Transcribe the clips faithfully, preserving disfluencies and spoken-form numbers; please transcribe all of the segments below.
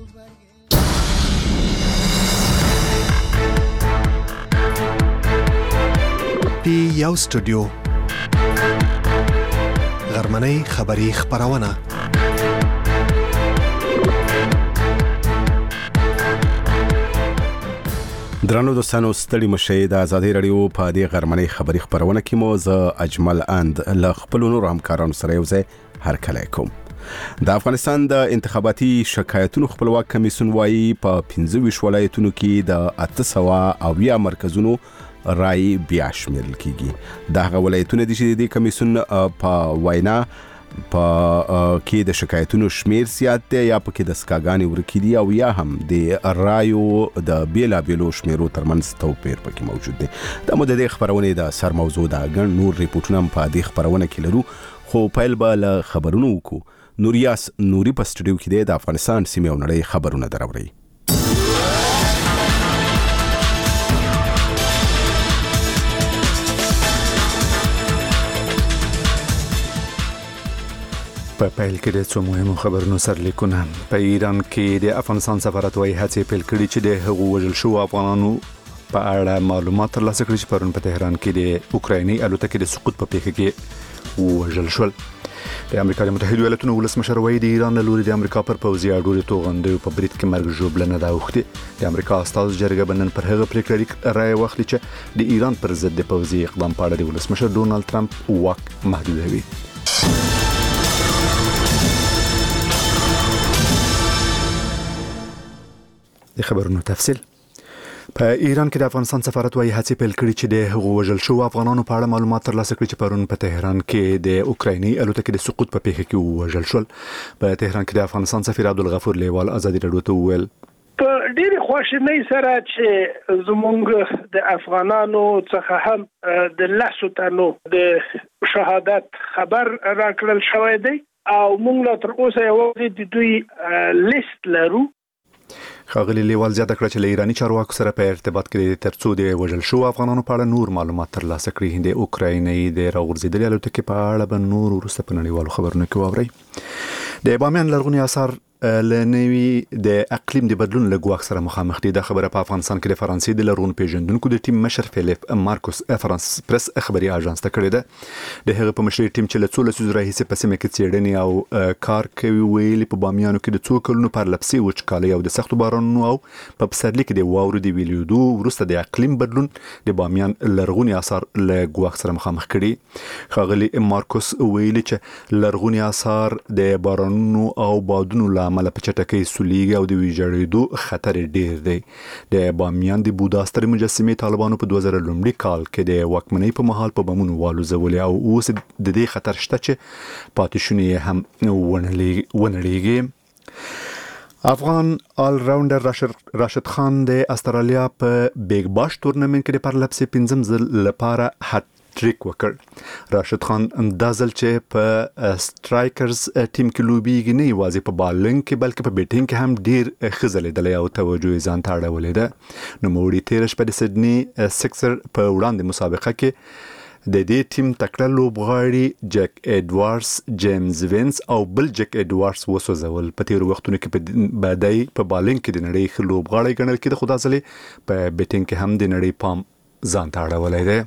پی یو سټوډیو غرمنۍ خبری خبرونه درنو دوستانو ستړي مشه د ازادي رادیو په دې غرمنۍ خبری خبرونه کې مو ز اجمل اند ل خپل نور همکارانو سره یو ځای هرکلی کوم. د افغانستان د انتخاباتي شکایتونو خپلواک کمیسیون وايي په پنځه ویشت ولایتونو کې د اته سوه اویا مرکزونو رای بیا شمیرل کیږي. دا هغه ولایتونه دي چې د کمیسیون په وینا په کې د شکایتونو شمیر زیات دی یا په کې د سکاګانی ورکی دي او یا هم د رایو د بیلا بیلو شمیرو ترمنځ توپیر پکې موجود دی. د مو د دې خبرونه د سر موضوع د ګڼ نور ریپورتونه په دې خبرونه کې لرو، خو پیل به له خبرونو وکړو. نوریاس نوري په سټوډیو کې د افغانستان سیمه او نړۍ خبرونه دراوړي. په پیل کې د څو مهمو خبرونو سرلیکونه. په ایران کې د افغانستان سفارت وايي هڅې پیل کړي چې د هغو وژل شو افغانانو په اړه معلومات ترلاسه کړي چې پرون په تهران کې د اوکرایني الوتکې د سقوط په پیښه کې وژل شول. د امریکا د متحده ایالاتونو ولسمشر وايي د ایران له لوري د امریکا پر پوځي اډو توغندیو په برید کې مرګ ژوبله نه دا وخته. د امریکا استازو جرګه بنن پر هغه پریکړه رائے واخلي چې د ایران پر ضد د پوځي اقدام په اړه د ولسمشر ډونالد ټرمپ واک محدودوي. د خبرونو تفصیل. په ایران کې د افغانستان سفارت وايي هڅې پیل کړي چې د هغو وژل شو افغانانو په اړه معلومات ترلاسه کړي چې پرون په تهران کې د اوکرایني الوتکې د سقوط په پیښه کې وژل شول. په تهران کې د افغانستان سفیر عبدالغفور لیوال ازادي رادیو ته وویل په ډېر خواشینۍ سره چې زمونږ د افغانانو څخه هم د لاسو تنو د شهادت خبر راکړل شوی دی او موږ لا تر اوسه یوازې د دوی لیست لرو. ښاغلي لیوال زیاته کړه چې له ایراني چارواکو سره په ارتباط کې ترڅو د وژل شو افغانانو په اړه نور معلومات ترلاسه کړي. د اوکرایني د راغورځېدلې الوتکې په اړه به نور وروسته په نړیوالو خبرونو کې واورئ. د بامیان لرغوني آثار له نوي د اقلیم د بدلون له ګواښ سره مخامخ دي. دا خبره په افغانستان کې د فرانسې د لرغون پیژندونکو د ټیم مشر فیلیپ مارکوس فرانس پریس خبري اژانس ته کړی ده. د هغه په مشرۍ ټیم چې له څو لسیزو راهیسې په سیمه کې څېړنې او کار کوي ویلي په بامیانو کې د څو کلونو پرلپسې وچکالۍ او د سختو بارانونو او په پسرلي کې د واورو د ویلیدو وروسته د اقلیم بدلون د بامیان لرغوني آثار له ګواښ سره مخامخ کړي. ښاغلي مارکوس ویلي چې لرغوني آثار د بارانونو او بادونو له امله په چټکۍ سولېږي او د ویجاړېدو خطر ډېر دی. د بامیان د بودا سترې مجسمې طالبانو په دوه زره لومړي کال کې د واکمنۍ په مهال په بمونو والوځولې او اوس د دې خطر شته چې پاتې شونې یې هم ونړېږي. افغان آل راونډر راشد راشد خان د استرالیا په بیگ باش تورنمنت کې د پرلپسې پنځم ځل لپاره هټ ټریک وکړ. راشد خان دا ځل چې په سټرایکرز ټیم کې لوبیږي نه یوازې په بالنګ کې بلکې په بیټینګ کې هم ډیر ښه ځلېدلی او توجه یې ځان ته اړولې ده. نوموړي تېره شپه د سیډني سکسر په وړاندې مسابقه کې د دې ټیم تکړه لوبغاړي جک ایډوارډز، جیمز وینس او بل جک ایډوارډز وسوځول. په تیرو وختونو کې په بدای په بالنګ کې د نړۍ ښه لوبغاړی ګڼل کېده، خو دا ځلې په بیټینګ کې هم د نړۍ پام ځان ته اړولی دی.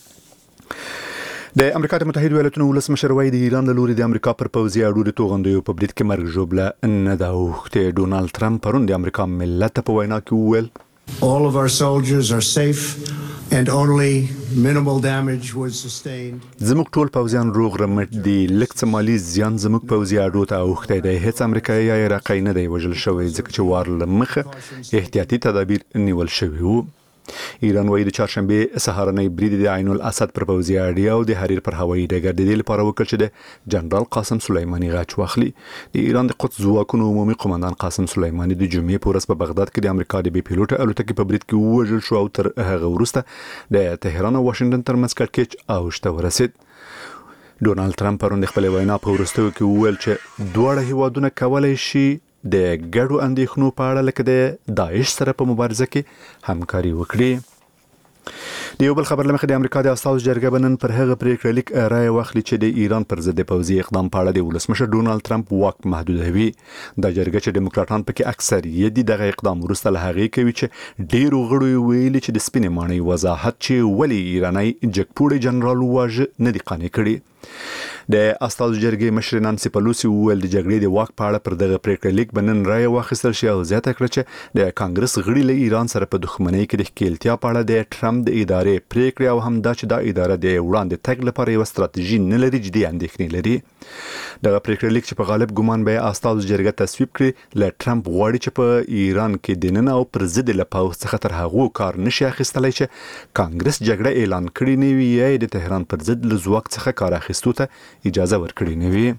د امریکا د متحده ایالاتونو ولسمشر وايي د ایران له لوري د امریکا پر پوځي اډو د توغندیو په برید کې مرګ ژوبله نه دا وخته. ډونالد ټرمپ پرون د امریکا ملت په وینا کې وویل All of our soldiers are safe and only minimal damage was sustained. زموږ ټول پوځیان روغ رمټ دي، لږ څه مالي زیان زموږ پوځي اډو ته اوښتی دی. هیڅ امریکایي یا عراقی نه دی وژل شوی ځکه چې وار له مخه احتیاطي تدابیر نیول شوي وو. ایران وايي د چهارشنبه سهارنۍ برید د عین الاسد پر پوځي اډې او د حریر پر هوایي ډګر د دې لپاره وکړ چې د جنرال قاسم سلیماني غاچ واخلي. د ایران د قدس ځواکونو عمومي قومندان قاسم سلیماني د جمعې په ورځ په بغداد کې د امریکا د بي پیلوټ الوتکې په برید کې ووژل شو او تر هغه وروسته د تهران او واشنگټن ترمنځ کړکېچ اوج ته ورسید. ډونالد ټرمپ پرون د خپلې وینا په وروستیو کې وویل چې دواړه هیوادونه کولی شي د ګډو اندېښنو په اړه لکه د داعش سره په مبارزه کې همکاري وکړي. د یو بل خبر لمخې د امریکا د استازو جرګه بنن پر هغه پریکړه لیک رائے واخلي چې د ایران پر ضد پوځي اقدام په اړه د ولسمشر ډونالد ټرمپ واک محدودوي. د جرګه چې ډیموکراټان پکې اکثریت دي دغه اقدام وروسته له هغه کوي چې ډیرو غړو ویلي چې د سپینې ماڼۍ وضاحت چې ولی ایرانی جګپوړي جنرال واژه نه دی قانع کړي. د استازو جرګې مشر نانسي پلوسی وویل د جګړې د واک په اړه پر دغه پریکړه لیک بنن رائے واخیستل شي او زیاته کړه چې د کانګرس غړي له ایران سره په دښمنۍ کې د ښکیلتیا په اړه د ټرمپ د ادارې پریکړه او هم دا چې د ادارې د وړاندې تګ لپاره یو ستراتیژي نه لري جدي اندېښنې لري. دغه پریکړه لیک چې په غالب ګمان به استازو جرګه تصویب کړي له ټرمپ غواړي چې په ایران کې د نن او پر ضد له پاوځ څخه تر هغه کار نشي اخیستلای چې کانګرس جګړه اعلان کړي نه وي یا د تهران پر ضد له ځواک څخه کار اخیستو ته اجازه ورکړي نه وي.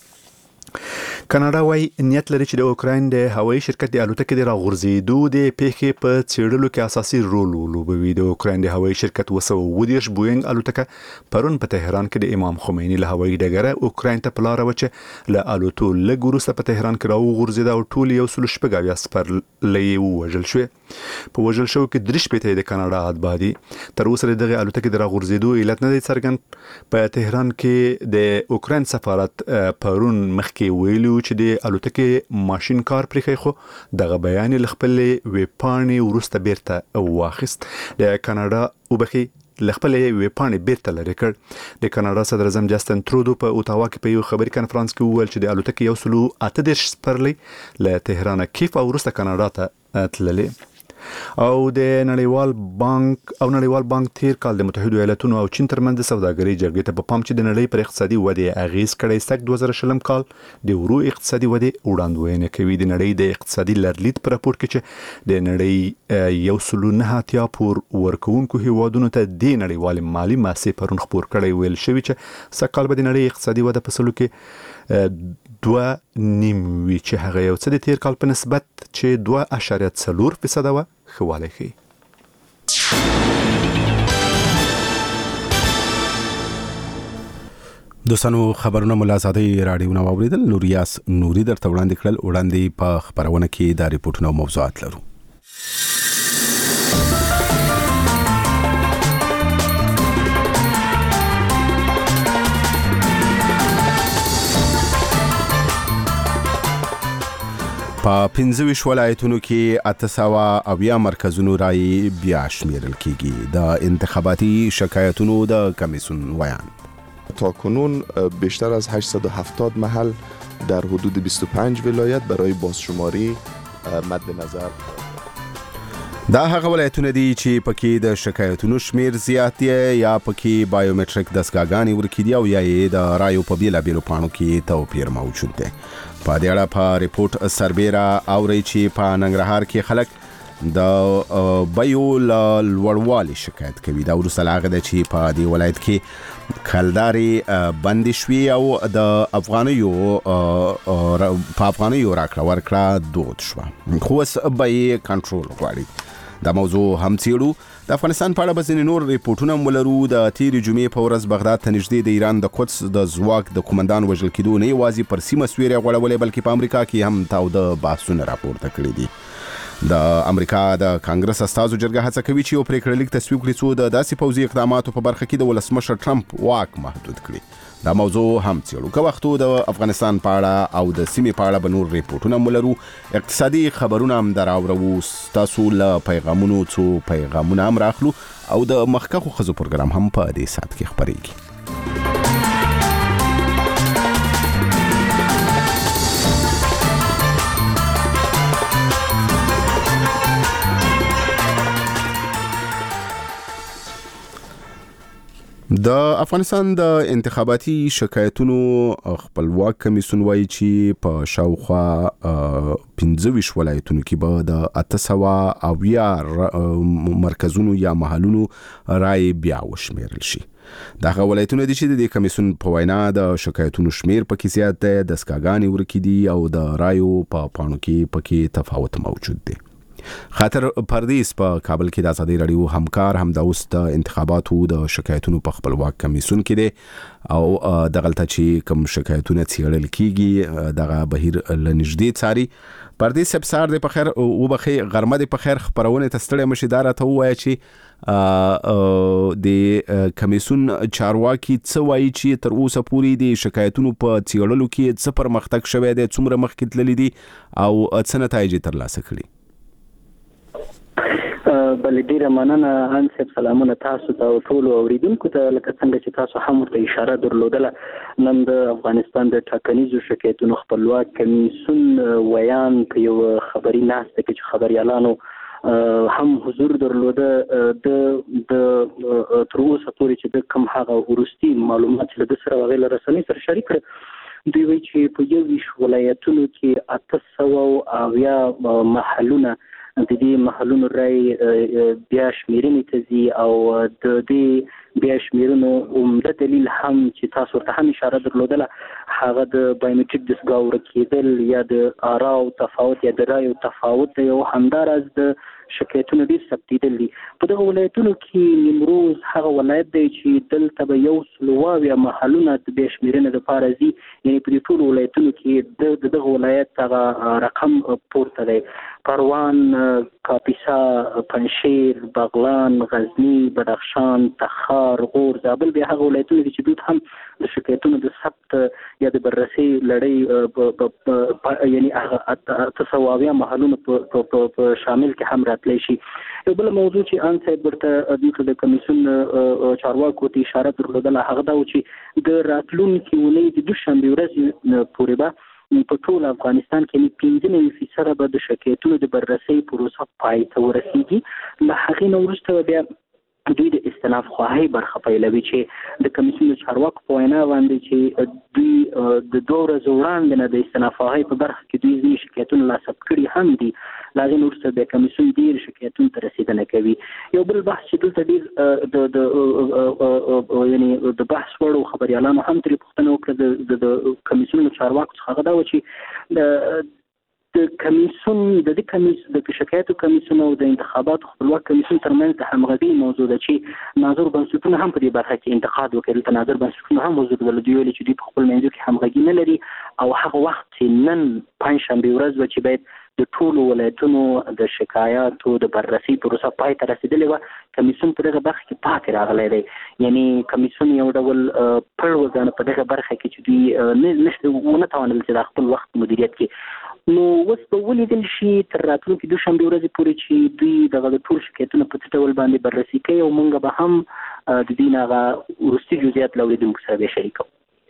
کاناډا وايي نیت لري چې د اوکراین د هوایي شرکت د الوتکې د راغورځېدو د پیښې په څېړلو کې اساسي رول ولوبوي. د اوکراین د هوایي شرکت وسو ودیش بوینګ الوتکه پرون په تهران کې د امام خمینی له هوایي ډګره اوکراین ته پلاره و چې له الوتو لږ وروسته په تهران کې راوغورځېده او ټول یو سل شپږ اویا سپرلۍ ووژل شوې. په وژل شو کې درې شپېته د کاناډا اتباع دي. تر اوسه دغه الوتکې د راغورځېدو علت نه دی څرګند. په تهران کې د اوکراین سفارت پرون مخکې ویلو چې د الوتکې ماشين کار پرې خو دغه بیان ل خپل ویبپاڼې ورسته بیرته واخیست. د کاناډا وبخي لخپل ویبپاڼې بیرته لري کړ. د کاناډا صدر اعظم جاستن ترودو په اوتاوا کې په یو خبري کانفرنس کې وویل چې د الوتکې یو سلو اته دېرش سپرلۍ له تهران کیف او ورسته کاناډا ته تللې. او د نړیوال بانک او نړیوال بانک تیر کال د متحده ایالاتونو او چین ترمنځ سوداګرۍ جګړې ته په پام چې د نړۍ پر اقتصادي ودې اغیز کړی سک دوه زره شلم کال د ورو اقتصادي ودې وړاندوینه کوي. د نړۍ د اقتصادي لرلید پر راپور کې چې د نړۍ یو سلو نه اتیا پور ورکوونکو هیوادونو ته د نړیوال مالی ماسې پرون خبر کړی ویل شوی چې سکهال به د نړۍ اقتصادي وده په سلو کې دوه نیم وی چې هغه یو څه د تیر کال په نسبت چې دوه اعشاریه څلور فیصد و خواله شي. دوستانو خبرونه ملازادي رادیو نو اوریدل. نوریاس نوري درته وړاندې کړل. وړاندې په خبرونه کې د ریپورتونو موضوعات لرو. په پنځه ویشت ولایتونو کې اته سوه اویا مرکزونو رای بیا شمیرل کیږي. د انتخاباتي شکایتونو د کمیسیون ویان تاکنون بیشتر از هشتصد و هفتاد محل در حدود بیست و پنج ولایت برای بازشماری مد نظر. دا هغه ولایتونه دي چې پکې د شکایتونو شمیر زیات دی یا پکې بایومټریک دستګاګانې ورکې دي او یا یې د رایو په بیلابیلو پاڼو کې توپیر موجود دی. په دې اړه په ریپورت سربیره اوري چې په ننګرهار کې خلک د بیو لوړوالي شکایت کوي. دا وروسته له هغه ده چې په دې ولایت کې کلدارې بندې شوې او د افغانیو په افغانیو راکړه ورکړه دود شوه، خو اوس بیې کنټرول غواړي. دا موضوع هم څیړو. د افغانستان په اړه به ځینې نور ریپورټونه هم ولرو. د تېرې جمعې په ورځ بغداد ته نږدې د ایران د قدس د ځواک د قومندان وژل کېدو نه یوازې پر سیمه سویری غوړولې بلکې په امریکا کې هم تاوده بحثونه راپورته کړي دي. د امریکا د کانګرس استازو جرګه هڅه کوي چې یو پریکړه لیک تصویب کړي څو د داسې پوځي اقداماتو په برخه کې د ولسمشر ټرمپ واک محدود کړي. دا موضوع هم څیړو. که وختو د افغانستان په اړه او د سیمې په اړه به نور ریپورټونه هم ولرو. اقتصادي خبرونه هم دراوړو. ستاسو له پیغامونو څو پیغامونه هم راخلو او د مخکښو ښځو پروګرام هم په دې ساعت کې خپرېږي. د افغانستان د انتخاباتي شکایتونو خپلواک کمیسیون وایي چې په شاوخوا پنځه ویشت ولایتونو کې به د اته سوه اویا مرکزونو یا محلونو رای بیا وشمیرل شي. دغه ولایتونه دي چې د دې کمیسیون په وینا د شکایتونو شمیر پکې زیات دی، دستګاګانې ورکې دي او د رایو په پاڼو کې پکې تفاوت موجود دی. خاطر پردیس په کابل کې د ازادي رادیو همکار هم د اوس د انتخاباتو د شکایتونو په خپلواک کمیسیون کې دی او دغلته چې کوم شکایتونه څیړل کیږي دغه بهیر له نږدې څاري. پردیس صاحب سار د په خیر او بخي غرمه د په خیر خبرونه تستړی مشیدار ته وایي چې د کمیسون چارواکي څه وایي چې تر اوسه پورې د شکایتونو په څیړلو کې څه پرمختګ شوی دی، څومره مخکې تللی دي او څه نتایج ترلاسه کړي؟ بل ډیره مننه انصب، سلامونه تاسو ته او ټول اوریدونکو ته. لکه څنګه چې تاسو هم ورته اشاره درلودله، نن د افغانستان د ټاکنیزو شکایتونو خپلواک کمیسیون ویان په یو خبري ناسته کې چې خبريالانو هم حضور درلوده د د تر اوسه پورې چې د کوم هغه ورستي معلومات چې د سره غوښتل رسنۍ سره شریک کړ، دوی وایي چې په یو ویش ولایتونو کې اته سوه اویا محلونه د دې محلونو رای بیا شمیرنې ته ځي او د دې بیا شمیرنو عمده دلیل هم چې تاسو ورته هم اشاره درلودله هغه د بایومټریک دستګاه ورکېدل یا د آراو تفاوت یا د رایو تفاوت دی او همداراز د شکایتونو ډېر ثبتېدل دي. په دغه ولایتونو کې نیمروز هغه ولایت دی چې دلته به یو سل اویا محلونه د بیا شمیرنې دپاره ځي، یعنې په دې ټولو ولایتونو کې د دغه ولایت هغه رقم پورته دی. پروان، کاپیسا، پنجشیر، بغلان، غزنی، بدخشان، تخار، غور، زابل بیا هغه ولایتونه دي چې دوی هم د شکایتونو د ثبت یا د بررسۍ لړۍ یعنی هغه اته سوه اویا محلونه په شامل کې هم راتلی شي. یو بل موضوع چې ان صاحب ورته دوی د کمیسیون چارواکو ته اشاره درلودله هغه دا و چې د راتلونکي اونۍ د دوشنبې ورځې پورې به په ټول افغانستان کې پنځه نوي فیصده به د شکایتونو د بررسۍ پروسه پای ته ورسیږي. له هغې نه وروسته بیا دوی د استناف خواهی برخه پیلوي چې د کمیسیون چارواکو په وینا باندې چې دوی د دوه ورځو وړاندې نه د استناف خواهی په برخه کې دوی ځینې شکایتونه لاسلیک کړي هم دي، له هغې نه وروسته بیا کمیسیون ډېر شکایتونو ته رسېدنه کوي. یو بل بحث چې دلته ډېر د یعنې د بحث وړ خبریالانو هم ترې پوښتنه وکړه د کمیسیون چارواکو څخه، هغه دا و چې د کمیسیون د دې کمیسیون د شکایتو کمیسیون او د انتخاباتو خپلواک کمیسیون ترمنځ د همغږۍ موضوع ده چې ناظر بنسټونه هم په دې برخه کې انتقاد وکړي. ته ناظر بنسټونه هم حضور درلود، دوی ویلي چې دوی په خپل منځو کې همغږي نه لري او هغه وخت چې نن پنجشنبې ورځ وه چې باید د ټولو ولایتونو د شکایاتو د بررسۍ پروسه پای ته رسېدلې وه، کمیسیون په دغه برخه کې پاتې راغلی دی. یعنې کمیسیون یو ډول پړ وګڼه په دغه برخه کې چې دوی ونه توانل چې د خپل وخت مدیریت کې. نو اوس به ولیدل شي تر راتلونکي دوشنبې ورځې پورې چې دوی دغه د ټول شکایتونه په څه ډول باندې بررسي کوي او موږ به هم د دې نه هغه وروستي جزئیات له اوریدونکو سره بیا شریکوو.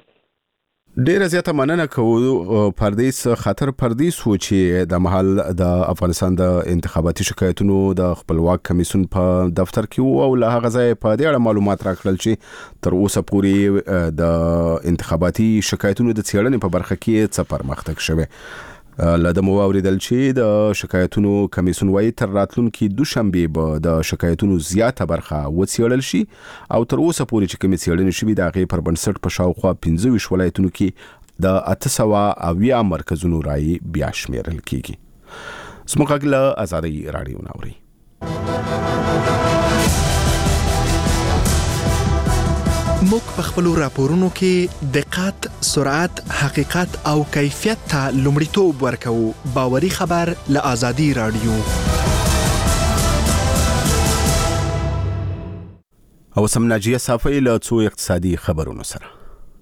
ډیره زیاته مننه کوو پردیس خاطر پردیس و چې د محل د افغانستان د انتخاباتي شکایتونو د خپلواک کمیسیون په دفتر کې وو او له هغه ځای په دې اړه معلومات راکړل چې تر اوسه پورې د انتخاباتي شکایتونو د څېړنې په برخه کې څه پرمختګ شوی. لدم واوریدل چې د شکایتونو کمیسیون وايي تر راتلونکي دوشنبې به د شکایتونو زیاته برخه وڅېړل شي او تر اوسه پورې چې کومې څېړنې شوي د هغې پر بنسټ په شاوخوا پنځه ویشت ولایتونو کې د اته سوه اویا مرکزونو رایې بیا شمیرل کیږي. زموږ غږ له ازادۍ راډیو نه اورئ. موږ په خپلو راپورونو کې دقت، سرعت، حقیقت او کیفیت ته لومړیتوب ورکوو. باوري خبر له ازادۍ راډیو. او سم ناجیه صافی له څو اقتصادي خبرونو سره.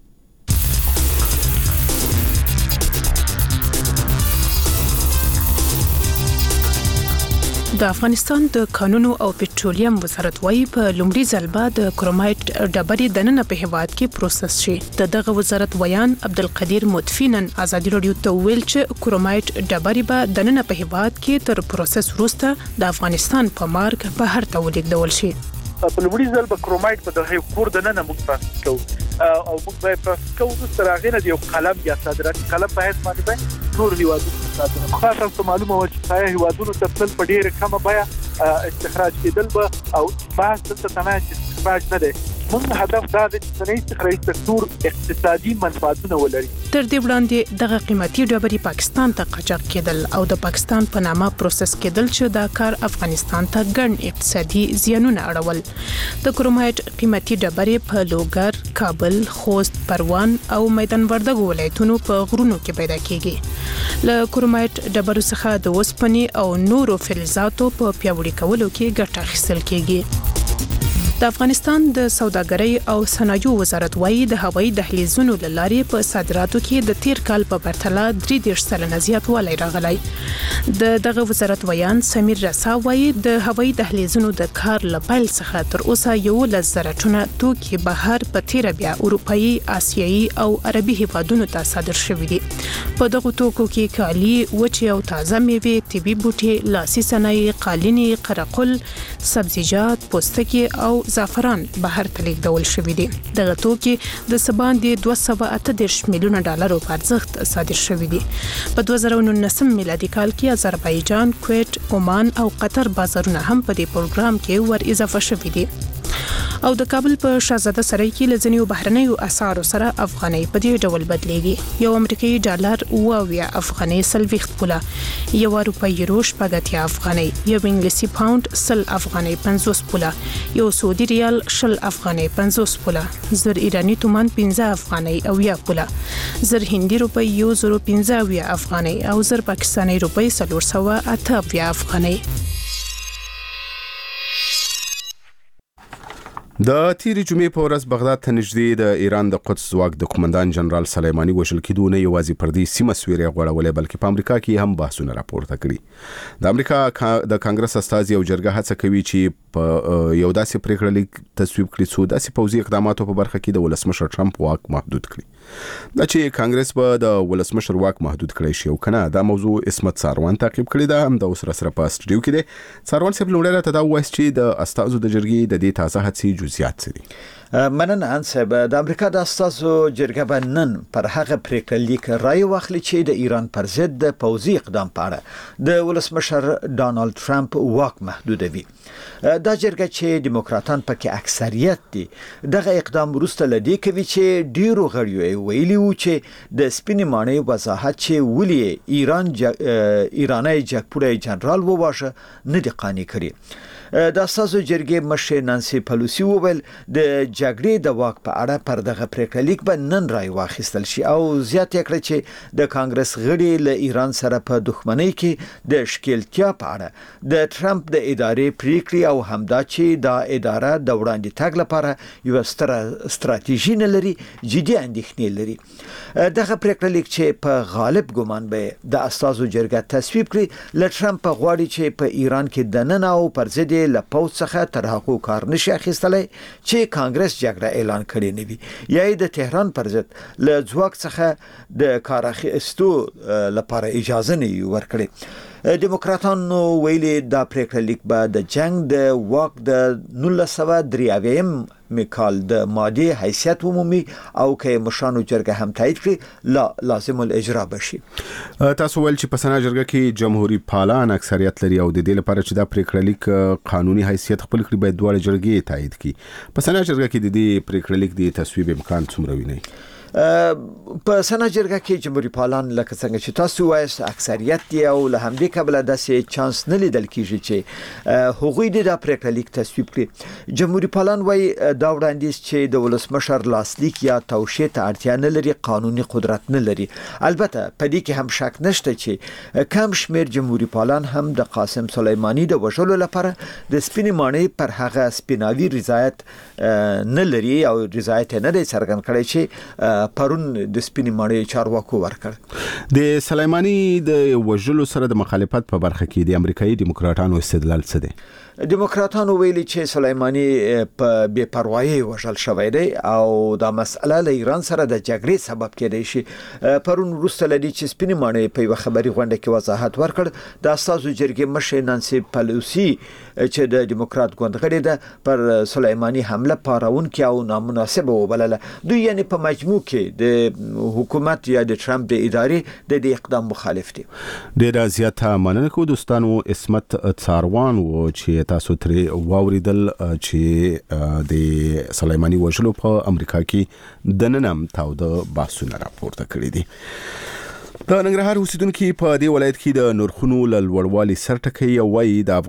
د افغانستان د کانونو او پټرولیم وزارت وايي په لومړي ځل به د کرومایټ ډبرې دننه په هیواد کې پروسس شي. د دغه وزارت ویان عبدالقدیر مطفی نن ازادي رادیو ته ویل چې کرومایټ ډبرې به دننه په هیواد کې تر پروسس وروسته د افغانستان په مارک بهر ته ولیږدول شي. په لومړي ځل به کرومایټ په دغه کور دننه موږ پروسس کوو او موږ به پروسس کوو تر هغې نه د یو قلم یا صادراتي قلم په حیث باندې به نور هیوادونو ته صادره. خاصه ته معلومه وه چې ښایي هیوادونو ته تلل په ډېره کمه بیه استخراج کېدل به او بحث دلته تمام چې استخراج نه دی موږ هدف دا دی چې صنعتي څخه سکتور اقتصادي منفعتونه ولري. تر دې وړاندې دغه قیمتي ډبرې پاکستان ته قاچاق کېدل او د پاکستان په نامه پروسس کېدل چې دا کار افغانستان ته ګڼ اقتصادي زیانونه اړول. د کرومایټ قیمتي ډبرې په لوګر، کابل، خوست، پروان او میدان وردګ ولایتونو په غرونو کې پیدا کیږي. له کرومایټ ډبرو څخه د وسپنې او نورو فلزاتو په پیاوړي کولو کې ګټه اخیستل کیږي. د افغانستان د سوداګرۍ او صنایعو وزارت وايي د هوایي دهلیزونو له لارې په صادراتو کې د تیر کال په پرتله درې دېرش سلنه زیاتوالی راغلی. د دغه وزارت ویان سمیر رسا وايي د هوایي دهلیزونو د کار له پیل څخه تر اوسه یولس زره ټنه توکي بهر په تیره بیا اروپایي، آسیایي او عربي هیوادونو ته صادر شوي دي. په دغو توکو کې کالي، وچې او تازه میوې، طبي بوټي، لاسي صنایع، قالینې، قرقل، سبزیجات، پوستکي او زعفران بهر ته لیږدول شوي دي. دغه توکي د سباندې دوه سوه اته دېرش میلیونه ډالرو په ارزښت صادر شوي دي. په دوه زره نولسم میلادي کال کې آذربایجان، کویت، عمان او قطر بازارونه هم په دې پروګرام کې ور اضافه شوي دي. او د کابل په شاهزاده سرای کې لزنیو بهرنیو اسعارو سره افغانۍ په دې ډول بدلېږي. یو امریکایي ډالر اوه افغانۍ سلويخت پوله، یو اروپایي یورو شپږ اتیا افغانۍ، یو انګلیسي پاوند سل افغانۍ پنځوس پوله، یو سعودي ریال شل افغانۍ پنځوس پوله، زر ایرانی تومان پنځه افغانۍ او یا پوله، زر هندي روپۍ یو زر پنځه اویا افغانۍ او زر پاکستاني روپۍ څلور سوه اته اویا افغانۍ. د تیرې جمعې په ورځ بغداد ته نږدې د ایران د قدس ځواک د قومندان جنرال سلیماني وژل کېدو نه یوازې پر دې سیمه سویرې غوړولې بلکې په امریکا کې هم بحثونه راپورته کړي. د امریکا د کانګرس استازي او جرګه هڅه کوي چې په یو داسې پریکړه لیک تصویب کړي څو داسې پوځي اقداماتو په برخه کې د ولسمشر ټرمپ واک محدود کړي. دا چې کانګرس به د ولسمشر واک محدود کړي شي او کنه دا موضوع اسمت ساروان تعقیب کړي. دا هم د اوس سره په استډیو کې دی. ساروان صاحب لومړی راته دا وایي چې د استازو د جرګې د دې تازه هڅې جزئیات څه دي؟ مننه انصب. د امریکا د استازو جرګه به نن پر هغه پریکړه لیک رای واخلي چې د ایران پر ضد د پوځي اقدام په اړه د ولسمشر ډانالد ټرمپ واک محدودوي. دا جرګه چې دیموکراتان پکې اکثریت دي دغه اقدام وروسته لدی کوي چې ډیرو غړیو ویلي وو چې د سپینې ماڼۍ وضاحت چې ولې ایران جا ایراني جګپوړی جنرال وواژه نه دی قانع کړی. د استازو جرګې مشر نانسي پلوسی وویل د جګړې د واک په اړه پر دغه پریکړه لیک به نن رای واخیستل شي او زیات کړي چې د کانګرس غړي له ایران سره په دښمنۍ کې د شکلتیا په اړه د ټرمپ د ادارې پریکړې او همدا چې دا اداره د وړاندې تګ لپاره یو ستر ستراتیژي نه لري جدي اندېښنې لري. دغه پریکړه لیک چې په غالب ګمان به د استازو جرګه تصویب کړي ل ټرمپ غواړي چې په ایران کې د نن او پر ضد له پوځ څخه تر هغه کار نشي اخیستلای چې کانګرس جګړه اعلان کړي نه وي یا د تهران پر ضد له ځواک څخه د کار اخیستو لپاره اجازه نه ورکړي. دیموکراتانو ویلي دا پریکړه لیک به د جنگ د واک د نولس سوه درې اویم میکال د مادي حیثیت عمومي او که مشانو جرګه هم تایید کړي لا لازم الاجرا بشي. تاسو ول چې په سنا جرګه کې جمهوریت پالان اکثریت لري او د دې لپاره چې دا پریکړه لیک قانوني حیثیت خپل کړي باید دواړه جرګې تایید کړي. په سنا جرګه کې د دې پریکړه لیک د تصویب امکان څومره ویني؟ په سنا جرګه کې جمهوریت پالان لکه څنګه چې تاسو وایي اکثریت دی او له همدې کبله داسې چانس نه لیدل کیږي چې هغوی د پریکړه لیک تصویب کړي. جمهوریت پالان وایي دا وړاندیز چې د ولسمشر لاسلیک یا توشیه ته اړتیا نه لري قانوني قدرت نه لري. البته په دې کې هم شک نشته چې کم شمیر جمهوریت پالان هم د قاسم سلیمانی د وژلو لپاره د سپینې ماڼۍ پر هغه سپیناوي رضایت نه لري او رضایت نه لري څرګند کړي چې پرون د سپینې ماڼۍ چارواکو ورکړ. د سلیمانی د وژلو سره د مخالفت په برخه کې د امریکایي دیموکراتانو استدلال څه دی؟ دیموکراتانو ویلي چې سلیمانی په بے پروايي وژل شوی دی او دا مسأله له ایران سره د جګړې سبب کېدای شي. پرون وروسته لدی چې سپینې ماڼۍ په یو خبري غونډه کې وضاحت ورکړ. د استازو جرګې مشر نانسي پلوسی چې د دیموکرات ګوند غړي ده پر سلیمانی حمله پارونکې او نامناسبه وبلله. دوی یعنی په مجموع کې د حکومت یا د ټرمپ د ادارې د دې اقدام مخالف دي. ډیر زیاته مننه کوم دوستانو. اسمت څاروان و چې تاسو ترې واوریدل چې د سلیمانی وژلو په امریکا کې د ننم تاو د باسونه راپورته کړی دي. د ننګرهار اوسیدونکو په دې ولایت کې د نرخونو لوړوالي سر ټکوي او وايي د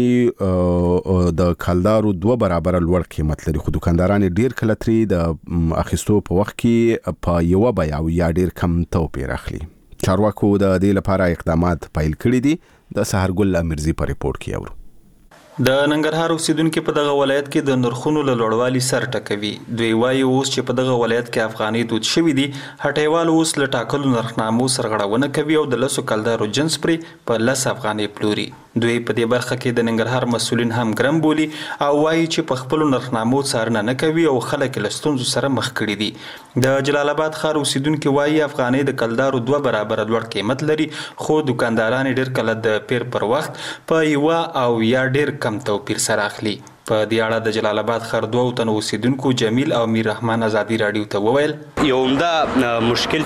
افغاني د کلدارو دوه برابر لوړ قیمت لري، خو دکانداران ډیر کله ترې د اخیستو په وخت کې په یو بیه او یا ډیر کم توپیر اخلي. چارواکو د دې لپاره اقدامات پیل کړي دي. د سحرګل امیرزي په ریپورت کې اورو. د ننګرهار اوسیدونکو په دغه ولایت کې د نرخونو له لوړوالي سر ټکوي. دوی وایي اوس چې په دغه ولایت کې افغاني دود شوی دي، هټیوال اوس له ټاکلو نرخنامو سرغړونه کوي او د لسو کلدارو جنس پرې په لس افغاني پلوري. دوی په دې برخه کې د ننګرهار مسولین هم ګرم بولي او وایي چې په خپل نرخنامو څارنه نه کوي او خلک له ستونزو سره مخ کړي دي. د جلال آباد ښار اوسیدونکو وایي افغاني د کلدارو دوه برابر لوړ قیمت لري، خو دکانداران ډیر کله د پیر پر وخت په یو او یا ډیر کم توپیر سره اخلي. په دې اړه د جلال آباد ښار دوه تن اوسیدونکو جمیل او میر رحمان ازادي رادیو ته وویل یو عمده مشکل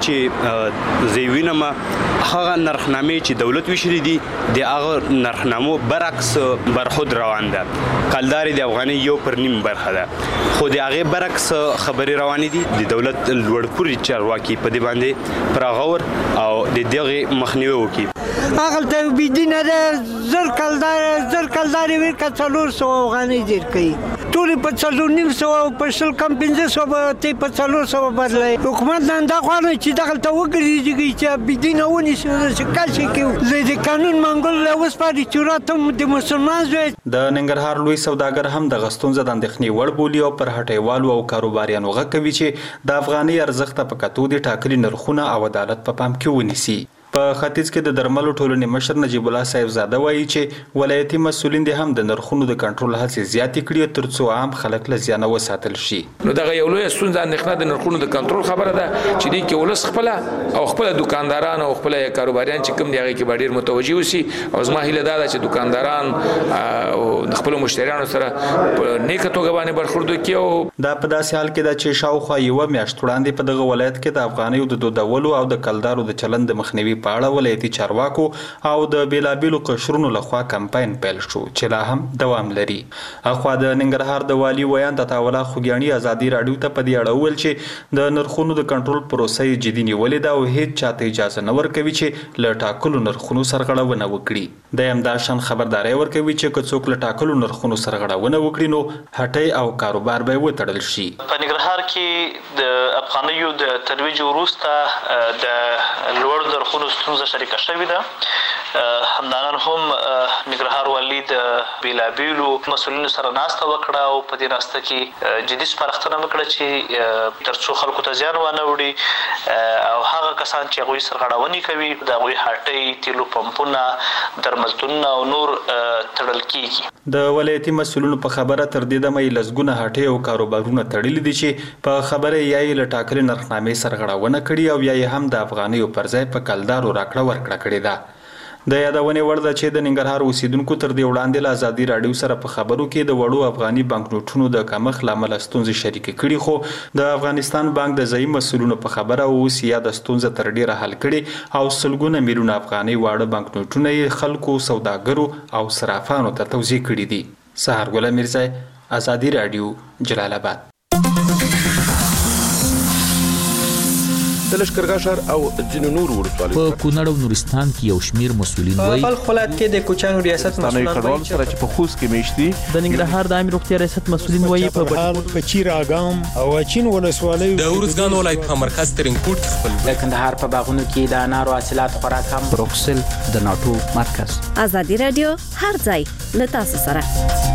چې زیوینم هغه نرخنامې چې دولت وشري دي د هغه نرخنامو برعکس برخود روان ده. کلداري د افغاني یو پر نیم برخه ده، خو د هغه برعکس خبري روانې دي. د دولت لوړپوړي چارواکي په دې باندې پراغور او د دغه مخنیوي وکړي. اغل ته بيدینه ده زر کلدار زر کلداري ورکه څلور سو افغاني دیر کوي، ټول په څلور نیم سو او په شل کم پنځه سو ته په څلور سو بدلای. حکومت نن دا غواړي چې دغه ته وګرځي چې بيدینه ونی چې کاشي کې زه د قانون منګول له وسپاري چوراتم د مسلمان زوی. د ننګرهار لوی سوداګر هم د غستونزه د اندېښنې وړ بولي او پر هټیوالو او کاروباریانو غږ کوي چې د افغاني ارزښت په کتو د ټاکلي نرخونه او عدالت په پام کې ونیسي. په ختیځ کې د درملو ټولنې مشر نجیب الله صاحب زاده وایي چې ولایتي مسولین دي هم د نرخونو د کنټرول هڅې زیاتې کړي ترڅو عام خلک له زیانه وساتل شي. نو دغه یو لوی ستونزه اندېښنه د نرخونو د کنټرول خبره ده چې دې کې ولس خپل او خپل دکانداران او خپل کاروباریان چې کوم دی هغه کې ډېر متوجي وسی. او زما هیله ده چې دکانداران او خپل مشتریانو سره په نیکه توګه باندې برخورد وکړي. او دا په داسې حال کې ده چې شاوخوا یوه میاشت وړاندې په دغه ولایت کې د افغانیو د دودولو او د کلدارو د چلند د مخنیوي په اړه ولایتي چارواکو او د بیلابیلو قشرونو لخوا کمپاین پیل شو چې لا هم دوام لري. اخوا د ننګرهار د والی ویان د تاولا خوګیانی ازادي رادیو ته په دې اړه ویل چې د نرخونو د کنټرول پروسې جدي نیولې ده او هیڅ چاته اجازه نه ورکوي چې له ټاکلو نرخونو سرغړونه وکړي. د همداشان خبرداري ورکوي چې که څوک له ټاکلو نرخونو سرغړونه وکړي نو هټۍ او کاروبار به وتړل شي. په ننګرهار کې د افغانیو د ترویج وروسته د لوړ نرخونو ستونزه شریکه شوې ده. همدانن هم ننګرهار والی د بیلابیلو مسولینو سره ناسته وکړه او په دې ناسته کې جدي سپارښتنه وکړه چې ترڅو خلکو ته زیان ونه وړي او هغه کسان چې هغوی سرغړونې کوي د هغوی هټۍ، تیلو پمپونه، درملتونونه او نور تړل کیږي. د ولایتي مسولینو په خبره تر دې دمه یې لسګونه هټۍ او کاروبارونه تړلي دي چې په خبره یا یې له ټاکلې نرخنامې سرغړونه کړې او یا یې هم د افغانیو پر ځای په کلدارو راکړه ورکړه کړې ده. د یادونې وړ ده چې د ننګرهار اوسیدونکو تر دې وړاندې له ازادي رادیو سره په خبرو کې د وړو افغاني بانکنوټونو د کمښت له امله ستونزې شریکې کړي، خو د افغانستان بانک د ځایي مسؤلینو په خبره اوس یا د ستونزه تر ډیره حل کړي او سلګونه میلیونه افغاني واړه بانکنوټونه یې خلکو، سوداګرو او صرافانو ته توزیع کړي دي. سحرګل میرزای، ازادي رادیو، جلال آباد. د لشکرګاه ښار او ځینو نورو ولسوالیو په کونړ او نورستان کې یو شمیر مسولین وایي په خپل کې د کوچانو ریاست مسولان وایي چې په خوست کې میشتي د ننګرهار د امیر روغتیا ریاست مسولین وایي په بهار په چیر اګام او چین ولسوالیو د ورزګان ولایت په مرکز ترینکوټ کې خپل د کندهار په باغونو کې د انارو حاصلات خوراک هم بروکسل د ناتو مرکز. ازادي رادیو هر ځای له تاسو سره.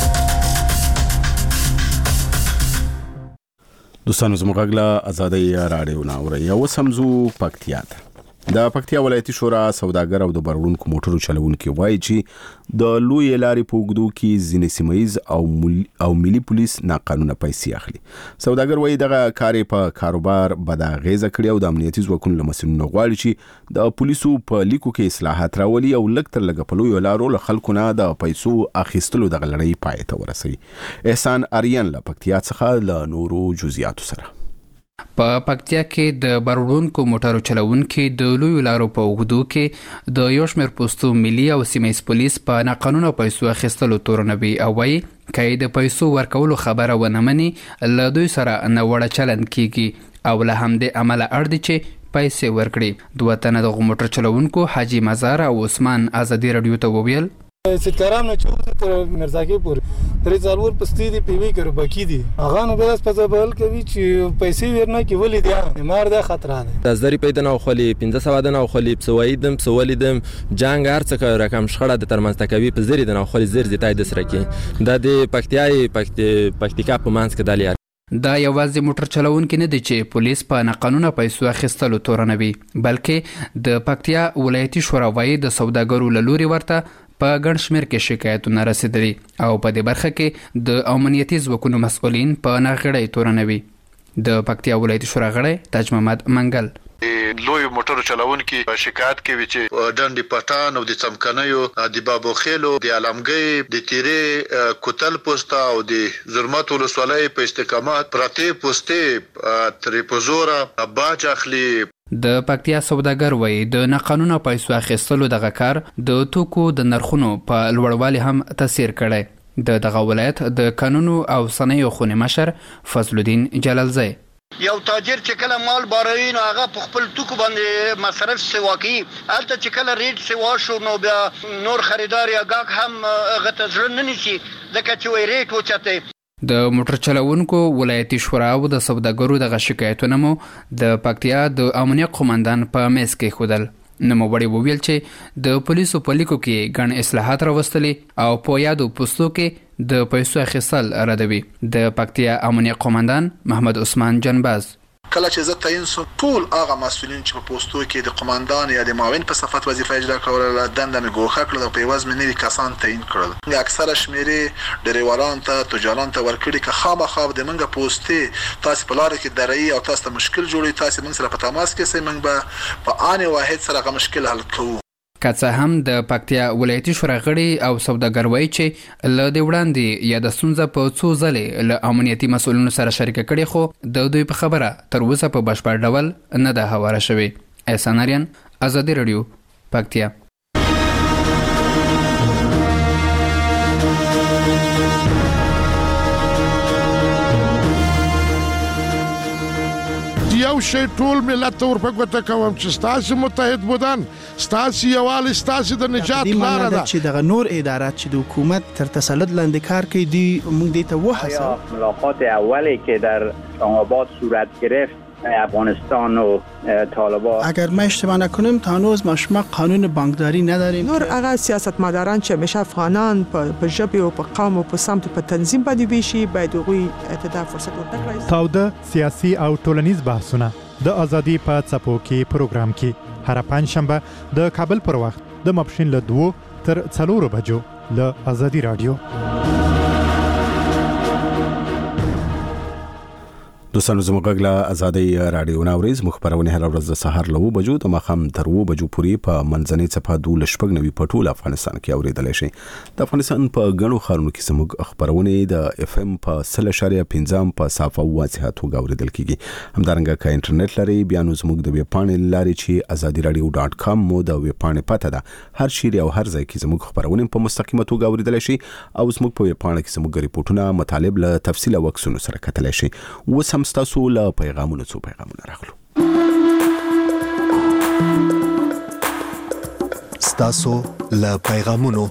دوستانو زموږ غږ ازادي رادیو ناوړه یو سمزو پکتیا ده. د پکتیا ولایتي شورا سوداګر او د بارونکو موټرو چلونکو وایي چې د لوی لارې په اوږدو کې ځینې سیمایز او او ملي پولیس ناقانونه پیسې اخلي. سوداګر وایي دغه کار په کاروبار بد اغیزه کړي او د امنیتي ځواکونو له مسؤلینو غواړي چې د پولیسو په لیکو کې اصلاحات راولي او لږ تر لږه په لوی لارو له خلکو نه د پیسو اخیستلو دغه لړۍ پای ته ورسوي. احسان آریان له پکتیا څخه له نورو جزئیاتو سره. په پکتیا کې د بارودونکو موټرو چلوونکو د لوی لارو په اوږدو کې د یو شمېر پوستو ملي او سیمه پولیس په ناقانونه پیسو اخیستلو تورنوي او وایي که د پیسو ورکولو خبره ونه مني له دوی سره ناوړه چلند کیږي او له همدې امله اړ دي چې پیسې ورکړي. دوه تنه د موټر چلوونکو حاجی مزار او عثمان ازادي رادیو ته وویل ستکاران نه چوز تر مرزاکی پورې ترې څلور پستی دی پیوي کړو باقی دي هغه نو بس په ځبل کوي چې پیسې ورنه کې ولې دی مار د خطر نه د زری پیدا نو خلی پنځه سو دنه خلی پسویدم سولیدم جنگ هرڅه کا رقم شخړه د ترمنځ تکوي په زری دنه خلی زر زیاتای د سره کې د دې پکتیای پکتیکا په مانس کې دالیا دا یوازې موټر چلوونکي نه دي چې پولیس په ناقانونه پیسو اخیستلو تورنوي بلکې د پکتیا ولایتي شورا وایي د سوداګرو له لوري ورته په ګڼ شمېر کې شکایتونه رسیدلي او په دې برخه کې د امنیتي ځواکونو مسؤلین په ناغړۍ تورنوي. د پکتیا ولایتي شورا غړی تاج محمد منګل لوی موټر چلاونکي شکایت کوي چې ډنډي پټان او د چمکنیو د بابو خېلو د علمګي د تیرې کوتل پوسټا او د زرمت ولسوالۍ په استقامت پرته پوسټه ترې پزورا باج اخلي. د پکتیا سوداګر وایي د ناقانونه پیسو اخیستلو دغه کار د توکو د نرخونو په لوړوالي هم تاثیر کړی. د دغه ولایت د قانونو او صنایعو خونې مشر فضل الدین جلالزی یو تاجر چې کله مال باروي نو هغه په خپل توکو باندې مصرف سوا کوي البته چې کله ریټ سوا شو نو بیا نور خریدار یا گاهک هم هغه ته ځړ نه نیسي ځکه چې وایي ریټ اوچته. د موټر چلوونکو ولایتي شورا او د سوداګرو دغه شکایتونه مو د پکتیا د امنیت قومندان په میز کې خودل. نوموړي وویل چې د پولیسو په لیکو کې ګڼ اصلاحات راوستلي او په یادو پوسټو کې د پیسو اخیستل ردوي. د پکتیا امنیت قومندان محمد عثمان جنباز کله چې زه تعین سوم ټول هغه مسؤلین چې په پوسټو کې د قومندان یا د معاون په صفت وظیفه اجرا کوله دنده مې ګوښه کړل او په عوض مې نوي کسان تعین کړل. اکثره شمیرې ډریوران ته تجاران ته ورکړي که خامخا د منګه پوسټې تاسو په لار کې درې او تاسو ته مشکل جوړي تاسو موږ سره په تماس کې سي موږ به په ان واحد سره هغه مشکل حل کوو. که څه هم د پکتیا ولایتي شورا غړي او سوداګر وایي چې له دې وړاندې یا د ستونزه په څو ځلې له امنیتي مسؤلینو سره شریکه کړې خو د دوی په خبره تر اوسه په بشپړ ډول نه ده هواره شوې. احسان اریان ازادي رادیو پکتیا. یو شی ټول ملت ته ورپګوته کوم چې ستاسو متحد بودن ستاسو یوالي ستاسو د نجات لاره ده چې دغه نور ادارات چې د حکومت تر تسلط لاندې کار کوي دی موږ دې ته وحسه ملاقات اولی که در اسلام‌آباد صورت گرفت افغانستان و طالبان اگر ما اشتباه نکنیم تا هنوز ما شما قانون بانکداری نداریم. نور هغه سیاستمداران چې همیشه افغانان په ژبه او په قوم او په سمت په تنظیم باندې ویشي باید هغوی ته فرصت ورکړي. تاوده سیاسي او ټولنیز بحثونه د ازادي په څپو کې پروګرام کې هر پنځشنبه د کابل پر وخت د ماپښین له دوه تر څلورو بجو له ازادي رادیو. دوستانو زموږ غږ له ازادي رادیو ناوریز مخبرونه هر ورځ د سهار له بجو د مخام تر و بجو پورې په منځنۍ صفه د لشپګ نوي پټول افغانستان کې اوریدل شي. د افغانستان په غنو خارونو کې زموږ خبرونه د اف ام په سل شریعه پنځم په صافه واضحه توګه اوریدل کیږي. همدارنګه که انټرنیټ لري بیا نو زموږ د ویب پاڼې لاري چې ازادي رادیو ډاټ کام مو د ویب پاڼې پته ده هر شيری او هر ځای کې زموږ خبرونه په مستقیمه توګه اوریدل شي او زموږ په ویب پاڼه کې زموږ ریپورتونه مطالب له تفصیل او عکسونو سره کتلی شي. وسم تاسو له پیغامونو څو پیغامونه راغلو. ستاسو له پیغامونو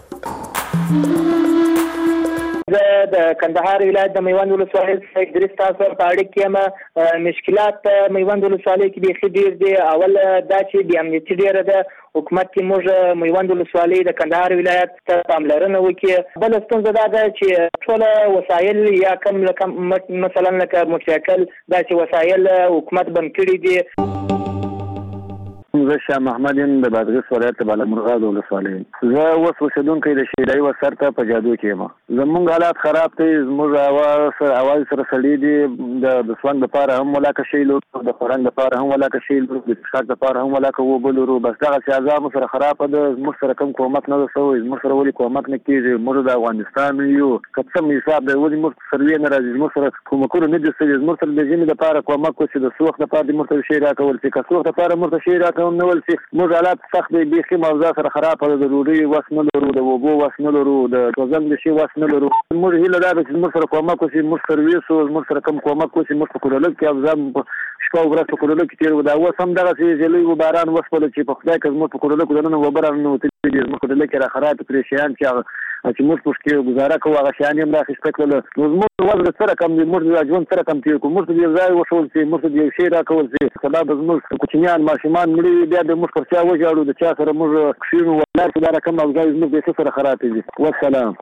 د کندهار ولایت د میوند ولسوالۍ څخه ادریس تاسو په اړه کې مشکلات میوند ولسوالۍ کې به خډیر دي. اول دا چې د امنیتي ډیره ده حکومت کې موږ میوند ولسوالۍ د کندهار ولایت ته پاملرنه وکړي. بل ستونزه دا ده چې ټول وسایل یا کم لکم مثلا لکه موټرسایکل داسې وسایل حکومت بند کړي دي. زه شاه محمد یم د بادغیس ولایت د بالامرغاب ولسوالۍ. زه اوس اوسېدونکی د شیدای وسر ته په جادو کې یم. زمونږ حالات خراب دي، زموږ اواز سره سړي دي، د سوند لپاره هم ولاکه شی لرو، د خوراک لپاره هم ولاکه شی لرو، د څښاک لپاره هم ولاکه اوبه لرو. بس دغسې اعضا مو سره خرابه ده، زموږ سره کوم کومک نه ده شوی. زموږ سره ولې کومک نه کېږي؟ موږ د افغانستان یو، که څه مو حساب دی ولې موږ سروې نه راځي؟ زموږ سره کومکونه نه دي شوي. زموږ سره د ژمي لپاره کومک وشي، د څه وخت لپاره دې موږ ته شی راکول شي، که څه وخت لپاره موږ ته شی راکول نه ول شي. موږ حالات سخت دی، بیخي موضوع سره خرابه ده. د ډوډۍ وس نه لرو، د اوبو وس نه لرو، د ټوزن د شي وس نه لرو. موږ هیله دا ده چې زموږ سره کومک وشي، موږ سرویس او زموږ سره کوم کومک وشي. موږ په کولولک کې افزام شپه او ورځ په کولولک کې تېر وو. دا اوس هم دغسې ژلۍ و باران وسپله چې په خدای که زموږ په کولولکو دننه اوبه راننوتلي دي. زموږ کولولک یې را خراب کړي شیان چې هغه چې موږ پکې ګزاره کوو، هغه شیان یې هم راخیسته کړل. نو زموږ وضع څه رقم دی؟ موږ د ژوند څه رقم تېر کړو؟ موږ ته د یو ځای وښول شي، موږ ته د یو شی راکول شي. سبا به زموږ کوچنیان ماشومان مړي وي، بیا به موږ پر چا وژاړو، د چا سره موږ کښېنو. والله چې دا رقم او ځای زموږ بیخي سره خراب دي. والسلام.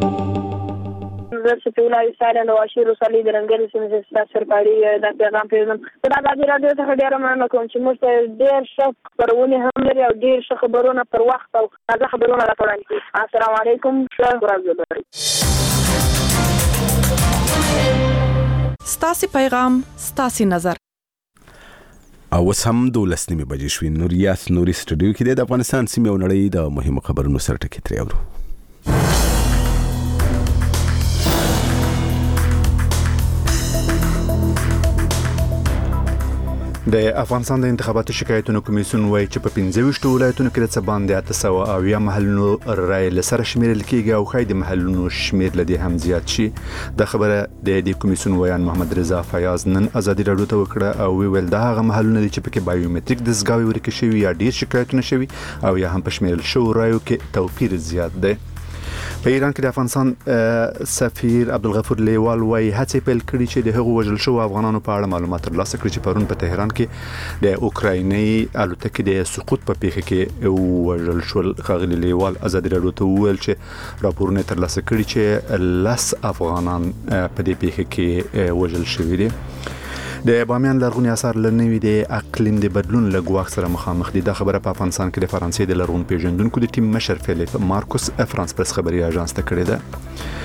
زه شفیع الله سالم د واشیر وسلې د رنګل سیمې څخه سرپاړي د پیغام پیژنم. دا د ازادي راډیو څخه ډېره مننه کوم چې موږ ته ډېر ښه خبرونه هم لري او ډېر ښه خبرونه پر وخت او تازه خبرونه راته وړاندې کوي. السلام علیکم. ښه ورځ ولرئ. ستاسې پیغام ستاسې نظر. او اوس هم دولس نیمې بجې شوې. نوریات نوري سټوډیو کې د افغانستان سیمې او نړۍ د مهمو خبرونو سره ټکي ترې اورو. د افغانستان د انتخاباتو شکایتونو کمیسیون وایي چې په پنځه ویشتو ولایتونو کې د څه باندې اته سوه اویا محلونو رایې له سره شمیرل کېږي او ښایي د محلونو شمیر له دې هم زیات شي. دا خبره د دې کمیسیون ویان محمد رضا فیاض نن ازادي راډیو ته وکړه او ویل دا هغه محلونه دي چې پکې بایومټریک دستګاوې ورکې شوي یا ډېر شکایتونه شوي او یا هم په شمیرل شوو رایو کې توپیر زیات دی. په ایران کې د افغانستان سفیر عبدالغفور لیوال وايي هڅې پیل کړي چې د هغو وژل شوو افغانانو په اړه معلومات ترلاسه کړي چې پرون په تهران کې د اوکرایني الوتکې د سقوط په پیښه کې وژل شول. ښاغلي لیوال ازادي راډیو ته وویل چې راپورونه ترلاسه کړي چې لس افغانان په دې پیښه کې وژل شوي دي. د بامیان لرغونی اثار لنوي د اقلیم د بدلون له ګواښ سره مخامخ دي. دا خبره په افغانستان کې د فرانسې د لرغون پیژندونکو د ټیم مشر فلیپ مارکوس فرانس پرس خبري اژانس ته کړې ده.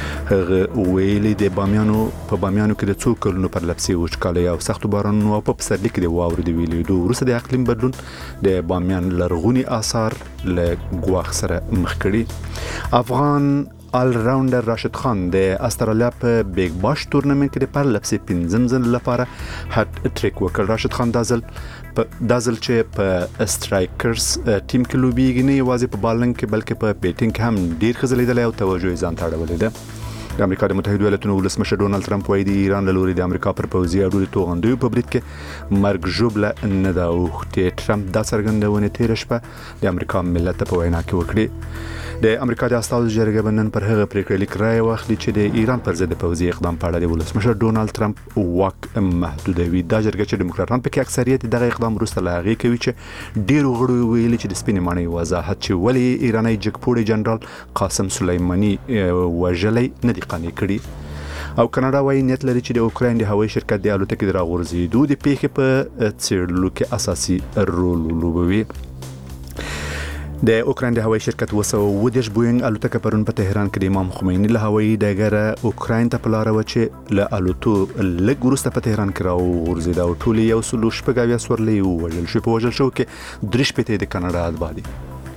هغه ویلي د بامیانو په بامیانو کې د څو کلونو پر لپسې وچکالۍ او سختو بارانونو او په پسرلي کې د واورې د ویلیدو وروسته د اقلیم بدلون د بامیان لرغونی اثار له ګواښ سره مخ کړي. افغان آل راونډر راشد خان د استرالیا په بیگ باش تورنمنت کې د پرلپسې پنځم ځل لپاره هټ ټریک وکړ. راشد خان دازل په دازل چې په سټرایکرز ټیم کې لوبیږي نه یوازې په بالنګ کې بلکې په بیټینګ هم ډیر ښه ځلیدلی او توجه یې ځان ته اړولې ده. د امریکا د متحده ایالاتونو ولسمشر ډونالد ټرمپ وایي د ایران له لوري د امریکا پر پوځي اډو د توغندیو په برید کې مرګ ژوبله نه ده اوښتې. ټرمپ دا څرګندونې تېره شپه د امریکا ملت ته په وینا کې وکړې. د امریکا د استازو جرګه به نن پر هغه پریکړه لیک رایه واخلي چې د ایران پر ضد پوځي اقدام په اړه د ولسمشر ډونالد ټرمپ واک محدودوي. دا جرګه چې ډیموکراټان پکې اکثریت دغه اقدام وروسته له هغې کوي چې ډېرو غړو ویلي چې د سپینې ماڼۍ وضاحت چې ولې ایرانی جګپوړی جنرال قاسم سلیماني وژلی نه دي قانع کړي. او کاناډا وايي نیت لري چې د اوکراین د هوایي شرکت د الوتکې د راغورځېدو د پیښې په څېړلو کې اساسي رول ولوبوي. د اوکراین د هوایي شرکت اوه سوه اووه دېرش بوینګ الوتکه پرون په تهران کې د امام خمیني له هوایي ډګره اوکراین ته په لاره وه چې له الوتو لږ وروسته په تهران کې راوغورځېده او ټولې یو سلو شپږ اویا سورلۍ ووژل شوې. په وژل شوو کې درې شپېته د کاناډا اتباع دي.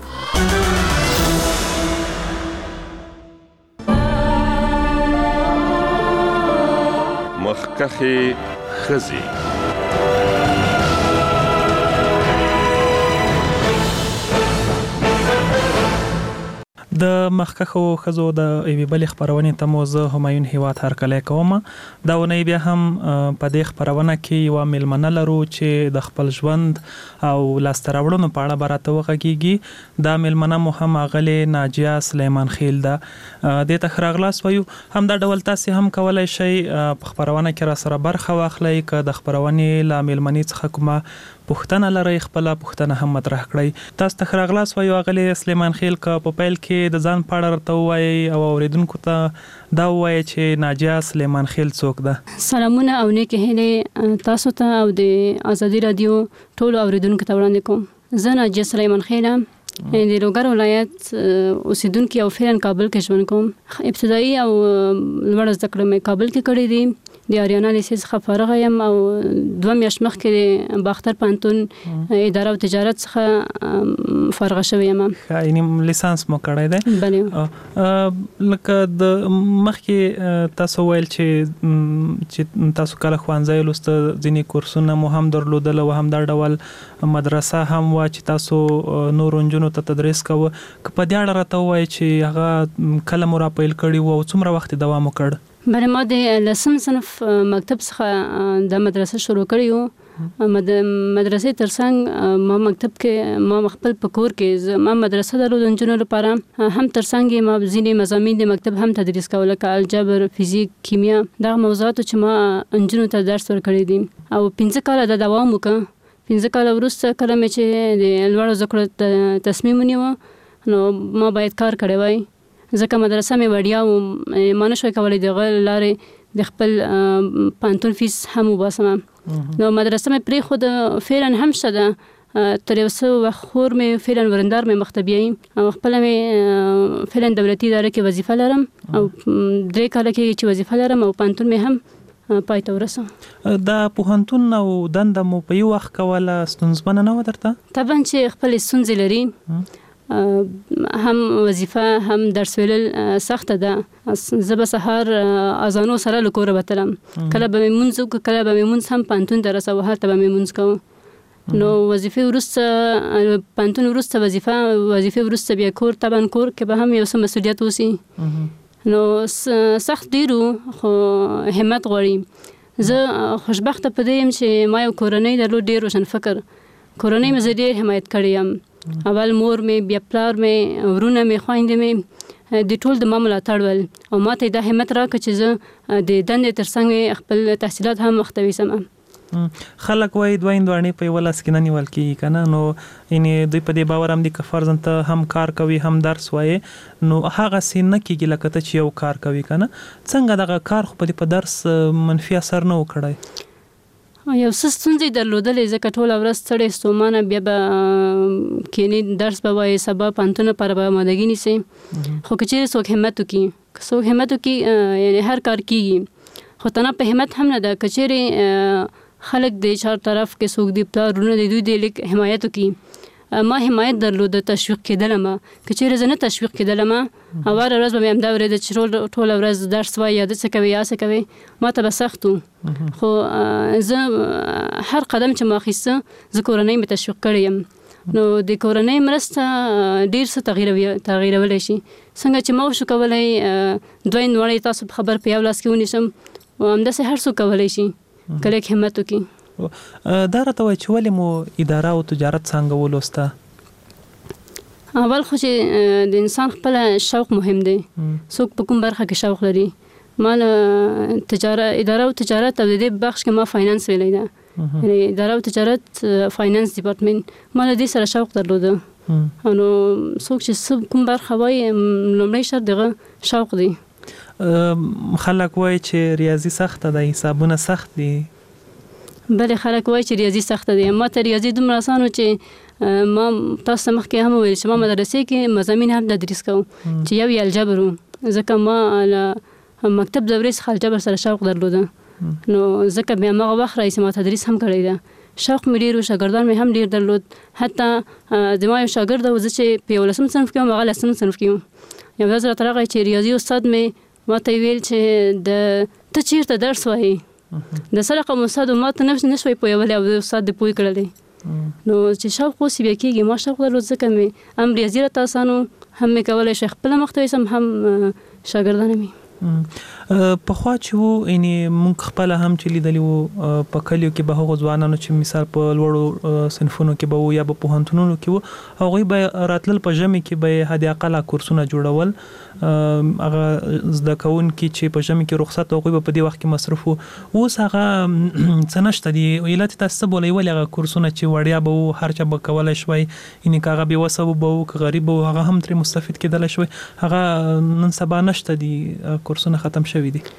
مخکښې ښځې. د مخکښو ښځو د یوې بلې خپرونې ته مو زه همایون هیواد هرکلی کوم. دا اونۍ بیا هم په دې خپرونه کې یوه میلمنه لرو چې د خپل ژوند او لاسته راوړنو په اړه به راته وغږېږي. دا میلمنه مو هم اغلې ناجیه سلیمان خیل ده. دې ته ښه راغلاست وایو. همدا ډول تاسې هم کولی شئ په خپرونه کې را سره برخه واخلئ. که د خپرونې له میلمنې څخه کومه پوښتنه لرئ خپله پوښتنه هم مطرح کړئ. تاسو ته ښه راغلاست وایو اغلې سلیمان خیل. که په پیل کې د ځان په اړه راته ووایئ او اورېدونکو ته دا ووایئ چې ناجیه سلیمان خیل څوک ده. سلامونه او نیکې هیلې تاسو ته او د ازادي راډیو ټولو اورېدونکو ته وړاندې کوم. زه ناجیه سلیمان خیل یم، د لوګر ولایت اوسیدونکې او فعلا کابل کې ژوند کوم. ابتدایي او لوړ زده کړې مې کابل کې کړې دي. د اریانا لیسې څخه فارغه یم او دوه میاشتې مخکې د باختر پوهنتون اداره او تجارت څخه فارغه شوې یم. یعنې لیسانس مو کړی دی؟ بلې. لکه د مخکې تاسو ویل چې چې تاسو کله ښوونځی لوسته، ځینې کورسونه مو هم درلودل او هم دا ډول مدرسه هم وه چې تاسو نورو نجونو ته تدریس کوه. که په دې اړه راته ووایې چې هغه کله مو راپیل کړي وو او څومره وخت یې دوام وکړ؟ بله، ما د لسم صنف مکتب څخه د مدرسه شروع کړې وو. مدرسې ترڅنګ ما مکتب کې ما خپل په کور کې ما مدرسه درلود نجونو لپاره، هم ترڅنګ یې ما ځینې مضامین د مکتب هم تدریس کوله، لکه الجبر، فیزیک، کیمیا، دغه موضوعاتو چې ما نجونو ته درس ورکړی دي. او پنځه کاله د دوام وکړ. پنځه کاله وروسته کله مې چې د لوړو زده کړو تصمیم ونیوه، نو ما باید کار کړی وای، ځکه مدرسه مې وړیا و، ما نه شوی کولی د هغه لارې د خپل پوهنتون فیس هم وباسم. نو مدرسه مې پرېښوده. فعلا هم شته ده، تر یو څه وخت خور مې فعلا ورندار مې مخته بیایي او خپله مې فعلا دولتي اداره کې وظیفه لرم او درې کاله کې چې وظیفه لرم او پوهنتون مې هم پای ته ورسم. دا پوهنتون او دنده مو په یو وخت کوله ستونزمنه نه وه درته؟ طبعا چې خپلې ستونزې لري، هم وظیفه هم درس ویلل سخته ده. زه به سهار اذانو سره له کوره بتلم، کله به مې مونځ وکړه، کله به مې مونځ هم پوهنتون ته رسوه، هلته به مې مونځ کوه. نو وظیفې وروسته پوهنتون وروسته وظیفه وظیفې وروسته بیا کور، طبعا کور کې به هم یو څه مسؤلیت اوسي، نو سخت ډېر و، خو همت غواړي. زه خوشبخته په دې یم چې ما یو کورنۍ درلود، ډېر روشن فکر کورنۍ مې زه ډېر حمایت کړی یم. اول مور مې، بیا پلار مې، ورونه مې، خویندې مې، د ټول د ما ملاتړ ول او ما ته دا همت راکړه چې زه د دندې ترڅنګ مې خپل تحصیلات هم مخته یوسم. خلک وایي دوه هندواڼې په یوه لاس کې نه نیول کېږي که نه، نو یعنې دوی په دې باور هم دي که فرضاً ته هم کار کوي هم درس وایې نو هغسې نه کېږي لکه ته چې یو کار کوي که نه. څنګه دغه کار خو په دې په درس منفي اثر نه و کړی؟ یو څه ستونزې درلودلې، ځکه ټوله ورځ ستړې ستومانه، بیا به کښېنې درس به وایې، سبا پوهنتون لپاره به آمادګي نیسې. خو که چېرې څوک همت وکړي، که څوک همت وکړي یعنې هر کار کېږي. خو تنها په همت هم نه ده، که چېرې خلک د چار طرف کې څوک دي، پلار ورونه د دوی د لږ حمایت وکړي. ما حمایت درلوده، تشویق کېدلم. که چېرې زه نه تشویق کېدلم، هواره ورځ به مې همدا ورېده چې ټوله ورځ درس وایي، یا ده څه کوي یا څه کوي، ما ته به سخت و. خو زه هر قدم چې ما اخیسته، زه کورنۍ مې تشویق کړی یم. نو د کورنۍ مرسته ډېر څه تغییرولی شي. څنګه چې ما وشو کولی دوه هندواڼې تاسو په خبر په یو لاس کې ونیسم، همداسې هر څوک کولی شي که لږ همت وکړي. دا راته وایي چې ولې مو اداره او تجارت څانګه ولوسته؟ اول خو چې د انسان خپله شوق مهم دی، څوک په کوم برخه کې شوق لري. ما له تجارت اداره او تجارت او د دې بخش کې ما فاینانس ویلی ده، یعنې اداره او تجارت فاینانس ډپارټمنټ، ما له دې سره شوق درلوده. نو څوک چې کوم برخه وایي، لومړی شرط دغه شوق دی. خلک وایي چې ریاضي سخته ده، حسابونه سخت دي. بلې، خلک وایي چې ریاضي سخته دی. ما ته ریاضي دومره اسان و چې ما تاسو ته مخکې هم وویل چې ما مدرسې کې مضامین هم تدریس کوم چې یو یې الجبر و، ځکه ما له مکتب دورې څخه الجبر سره شوق درلوده. نو ځکه بیا هماغه وخت راهیسې ما تدریس هم کړی ده. شوق مې ډېر و، شاګردان مې هم ډېر درلود. حتی د ما یو شاګرد و، زه چې په یولسم صنف کې وم، هغه لسم صنف کې وم. یو ورځ راته راغی چې ریاضي استاد مې ما ته ویل چې د ته چېرته درس وایې، د څه رقم استاد و، ما ته نه شوی پوهولی او د استاد دې پوه کړلی. نو چې شوق اوسې بیا کېږي. ما شوق درلود، ځکه مې هم ریاضي راته اسان و، هم مې کولی شي خپله مخته یوسم، هم شاګردان مې. پخوا چې وو، یعنې موږ خپله هم چې لیدلي وو په کلیو کې به هغو ځوانانو چې مثال په لوړو صنفونو کې به وو یا به پوهنتونونو کې وو، هغوی به راتلل په ژمي کې به یې حد اقله کورسونه جوړول. هغه زده کوونکي چې په ژمي کې رخصت هغوی به په دې وخت کې مصروف وو. اوس هغه څه نشته دي. علت یې تاسو څه بولئ؟ ولې هغه کورسونه چې وړیا به وو، هر چا به کولی شوی، یعنې که هغه بېوسه به وو که غریب به وو، هغه هم ترې مستفید کېدلی شوی، هغه نن سبا نشته دي، کورسونه ختم شوي دي.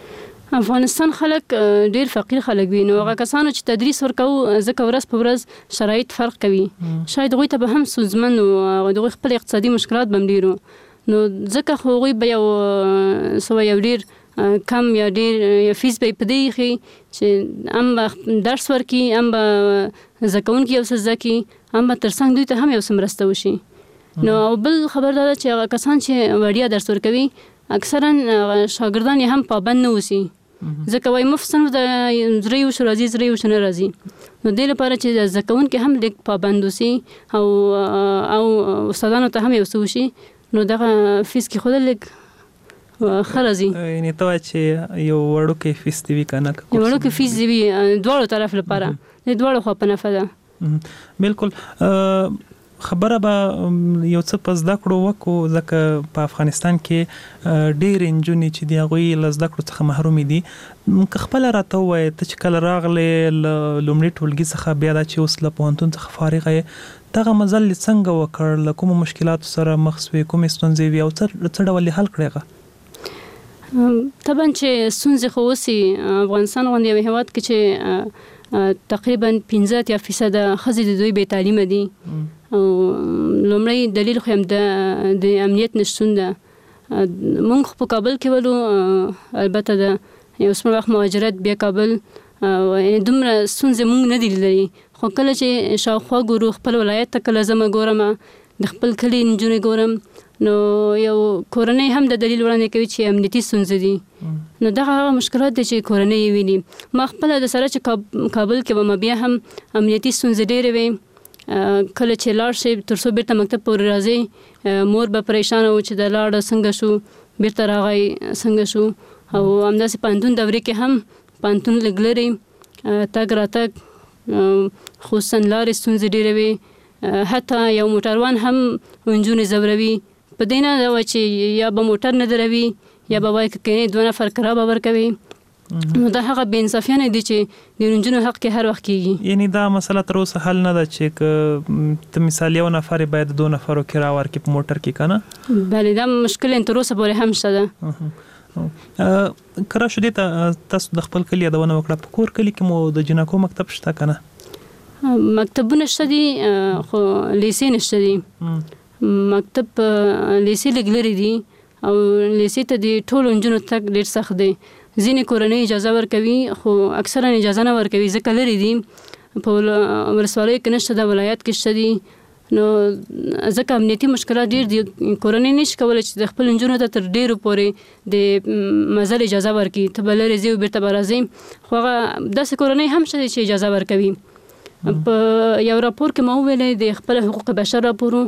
افغانستان خلک ډیر فقیر خلک وي، نو هغه کسانو چې تدریس ورکوي ځکه ورځ په ورځ شرایط فرق کوي، شاید هغوی ته به هم ستونزمن او د خپل اقتصادي مشکلات به هم ډیر نو ځکه خو هغوی به یو سوه یو ډیر کم یا ډیر یا فیس به په دې ایښي چې هم به درس ورکړي، هم به زده کوونکي یو څه زده کړي، هم به تر څنګ دوی ته هم یو څه مرسته وشي. نو بل خبر دا ده چې هغه کسان چې وړیا درس ورکوي اکثرا شاګردان یې هم پابند نه اوسي، ځکه وایي مفت صنف د دریو شو راځي دریو شو نه راځي، نو دې لپاره چې زده کوونکي هم لږ پابند اوسي او او استادانو ته هم یو څه وشي، نو دغه فیس کې خو لږ ښه راځي. یعنې ته وایې چې یو وړوکی فیس دې وي که نه؟ یو وړوکی فیس دې وي دواړو طرف لپاره، د دواړو خوا په نفع ده. بلکل. خبره به یو څه په زده کړو وکړو، ځکه په افغانستان کې ډېر نجونې چې د هغوی له زده کړو څخه محرومې دي. که خپله راته ووایې ته چې کله راغلې له لومړي ټولګي څخه بیا دا چې اوس له پوهنتون څخه فارغه یې، دغه مزل دې څنګه وکړ؟ له کومو مشکلاتو سره مخ سوې، کومې ستونزې وي او څه څه ډول یې حل کړې هغه؟ طبعا چې ستونزې خو اوس افغانستان غوندې یو هېواد کې چې تقریبا پنځه اتیا فیصده ښځې د دوی بې تعلیمه دي، او لومړی دلیل خو هم د امنیت نشتون ده. مونږ خو په کابل کې ولو، البته د یو څومره وخت مهاجرت بیا کابل، یعنې دومره ستونزې مونږ نه دي لیدلي، خو کله چې شاوخوا ګورو خپل ولایت ته کله ځمه ګورم، د خپل کلي نجونې ګورم، نو یو کورنۍ هم د دلیل وړاندې کوي چې امنیتي ستونزې دي، نو دغه هغه مشکلات دي چې کورنۍ یې ویني. ما خپله د سره چې کابل کې وم بیا هم امنیتي ستونزې ډېرې وې، کله چې لاړ شي تر څو بیرته مکتب پورې راځي مور به پریشانه و چې د لاړه څنګه شو، بیرته راغی څنګه شو، او همداسې پوهنتون دورې کې هم پوهنتون لږ لرې تګ راتګ، خصوصا لارې ستونزې ډېرې وې، حتی یو موټروان هم نجونې ځوروي، په دې نه ده چې یا به موټر نه دروي یا به وایي که کینې دوه نفر کرا به ورکوي، نو دا هغه بې انصافیانه دي چې د نجونو حق کې هر وخت کېږي. یعنې دا مسله تر اوسه حل نه ده چې که ته مثال یو نفر باید دو نفرو کرا ورکړي په موټر کې، که نه؟ بلې دا مشکل تر اوسه پورې هم شته ده. که راشو دې ته تاسو د خپل کلي یادونه وکړه، په کور کلي کې مو د جنکو مکتب شته که نه؟ مکتبونه شته دي خو لیسې نشته دي. مکتب لیسې لږ لرې دي او لیسې ته د ټولو نجونو تګ ډېر سخت دی. ځینې کورنۍ اجازه ورکوي خو اکثرا اجازه نه ورکوي ځکه لرې دي، په ولسوالیو کې نشته، د ولایت کې شته دي، نو ځکه امنیتي مشکلات ډېر دي. کورنۍ نشي کولی چې د خپل نجونو ته تر ډېرو پورې د مزل اجازه ورکړي، ته به لرې ځې او بیرته به راځې، خو هغه داسې کورنۍ هم شته چې اجازه ورکوي. په یو راپور کې ما وویلې د خپل حقوق بشر راپور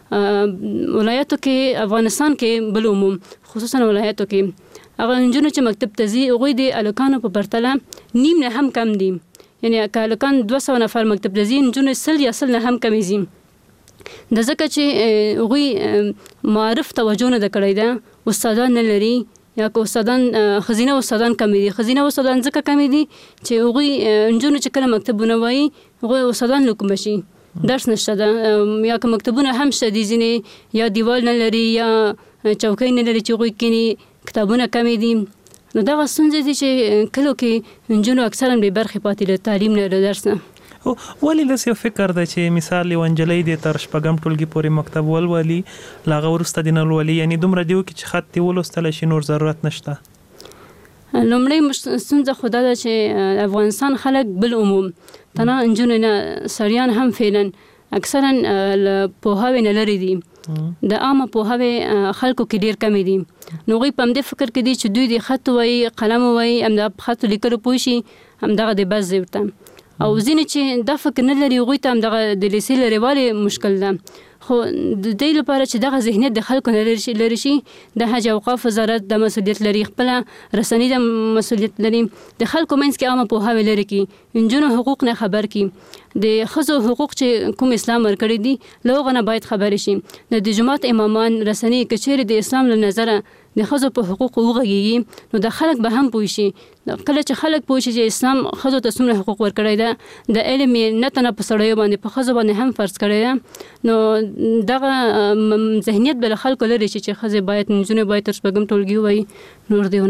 ولایتو کې، افغانستان کې بل عموم خصوصا ولایتو کې هغه نجونو چې مکتب ته ځي هغوی د هلکانو په پرتله نیم نه هم کم دي، یعنې که هلکان دوه سوه نفر مکتب ته ځي نجونې سل یا سل نه هم کمې ځي، د ځکه چې هغوی معرف توجه نه ده کړې ده، استادان نه لري، یا که استادان ښځینه استادان کمې دي. ښځینه استادان ځکه کمې دي چې هغوی نجونو چې کله مکتبونه وایي هغوی استادان له کومه شي درس نشته ده، یا که مکتبونه هم شته دي ځینې یا دیوال نه لري یا چوکۍ نه لري چې هغوی کینی، کتابونه کمې دي، نو دغه ستونزې دي چې کلو کې نجونو اکثرا بې برخې پاتې له تعلیم نه له درس نه. ولې داسې یو فکر دی چې مثال یو نجلۍ دې تر شپږم ټولګي پورې مکتب ولولي، له هغه وروسته دې نه لولي، یعنې دومره دې وکړي چې خط دې ولوستلی شي نور ضرورت نشته؟ لومړی ستونزه خو دا ده چې افغانستان خلک بل عموم تنها نجونې نه سړیان هم فعلا اکثرا له پوهاوی نه لرې دي، د عامه پوهاوی خلکو کې ډېر کمې دي، نو هغوی په همدې فکر کې دي چې دوی د خط وایي قلم وایي همدا په خط لیکلو پوه شي همدغه د بس دی ورته، او ځینې چې دا فکر نه لري هغوی ته همدغه د لیسې لرېوالی مشکل ده. خو د دې لپاره چې دغه ذهنیت د خلکو نه لرې شي، د حج اوقاف وزارت د مسؤلیت لري، خپله رسنۍ د مسؤلیت لري، د خلکو منځ کې عامه پوهاوی لري کړي، نجونو حقوق نه خبر کړي، د ښځو حقوق چې کوم اسلام ورکړي دي له هغه نه باید خبرې شي، د جومات امامان رسنۍ که چیرې د اسلام له نظره د ښځو په حقوقو وغږیږي نو د خلک به هم پوه شي. کله چې خلک پوه شي چې اسلام ښځو ته څومره حقوق ورکړی ده، د علم یې نه تنه په سړیو باندې په ښځو باندې هم فرض کړی ده، نو دغه ذهنیت به له خلکو لرې شي چې ښځې باید نجونې باید تر شپږم ټولګي ووایي، نور دې ونه وایي.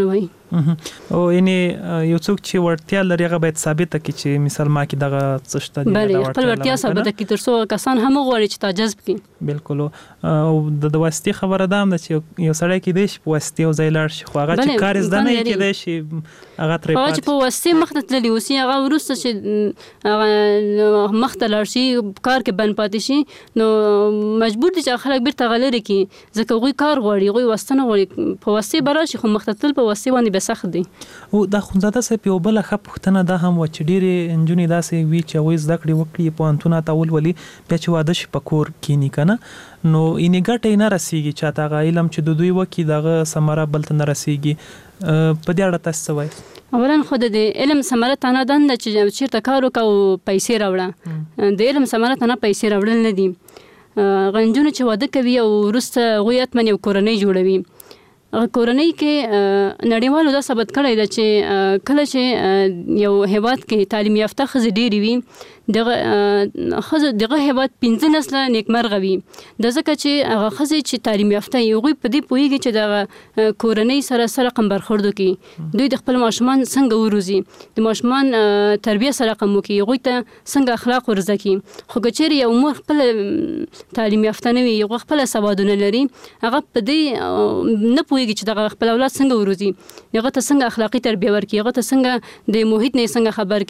او یعنی یو څوک چې ورتیا لري هغه باید ثابت کړي چې مثال ما کې دغه څه شته دی بله خپل ورتیا ثابت کړي تر څو کسان هم غواړي چې تا جذب کړي. بالکل. او د واسطې خبره ده هم چې یو سړی کې دی چې په واسطې او ځای لاړ شي خو هغه چې کار زده نه کېدی شي هغه ترې پاتې چې په واسطې مخ ته تللی اوسي هغه وروسته چې هغه مخ ته لاړ شي کار کې بند پاتې شي نو مجبور دي چې خلک بیرته هغه لرې کړي ځکه هغوی کار غواړي هغوی واسطه نه غواړي په واسطې به راشي خو مخ ته تلل په واسطې باندې بیا سخت دی. او د اخوندزاده صاحب یو بله ښه پوښتنه ده هم وه چې ډېرې نجونې داسې وي چې هغوی زده کړې وکړي پوهنتونه ته ولولي بیا چې واده شي په کور کښېني که نه نو یعنې ګټه یې نه رسېږي چاته هغه علم چې د دوی وکړي د هغه ثمره بل ته نه رسېږي. په دې اړه تاسو څه وایي؟ اولا خو د علم ثمره ته نه دنده چې چېرته کار وکړه او پیسې راوړه د علم ثمره ته نه پیسې راوړل نه دي. هغه نجونې چې واده کوي او وروسته هغوی حتما یو کورنۍ جوړوي کورنۍ کې نړیوالو دا ثبت کړی ده چې کله چې یو هیواد کې تعلیم یافته ښځې ډېرې وي دغه ښځو دغه هیواد پنځه نسله نیکمرغه وي د ځکه چې هغه ښځې چې تعلیم یافته وي هغوی په دې پوهېږي چې دغه کورنۍ سره سره رقم برخورد وکړي دوی د خپل ماشومان څنګه وروزي د ماشومان تربیه سره رقم وکړي هغوی ته څنګه اخلاق ورزده کړي. خو که چېرې یو مور خپله تعلیم یافته نه وي هغه خپله سوادونه لري هغه په دې نه پوهېږي چې دغه خپل اولاد څنګه وروزي هغه ته څنګه اخلاقي تربیه ورکړي هغه ته څنګه د محیط نه څنګه خبر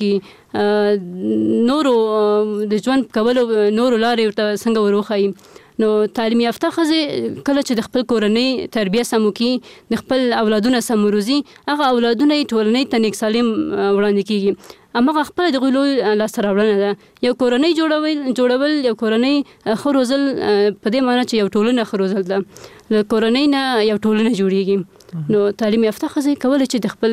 کړي نورو د ژوند کولو نورو لارې ورته څنګه وروښایي. نو تعلیم یافته ښځې کله چې د خپل کورنۍ تربیه سم وکړي د خپل اولادونه سم وروزي هغه اولادونه یې ټولنۍ ته نیک سالم وړاندې کېږي. هماغه خپله د هغوی لوی لاسته راوړنه ده یو کورنۍ جوړول جوړول یو کورنۍ ښه روزل په دې معنی چې یو ټولنه ښه روزل ده له کورنۍ نه یو ټولنه جوړېږي. نو تعلیم یافته ښځې کولی چې د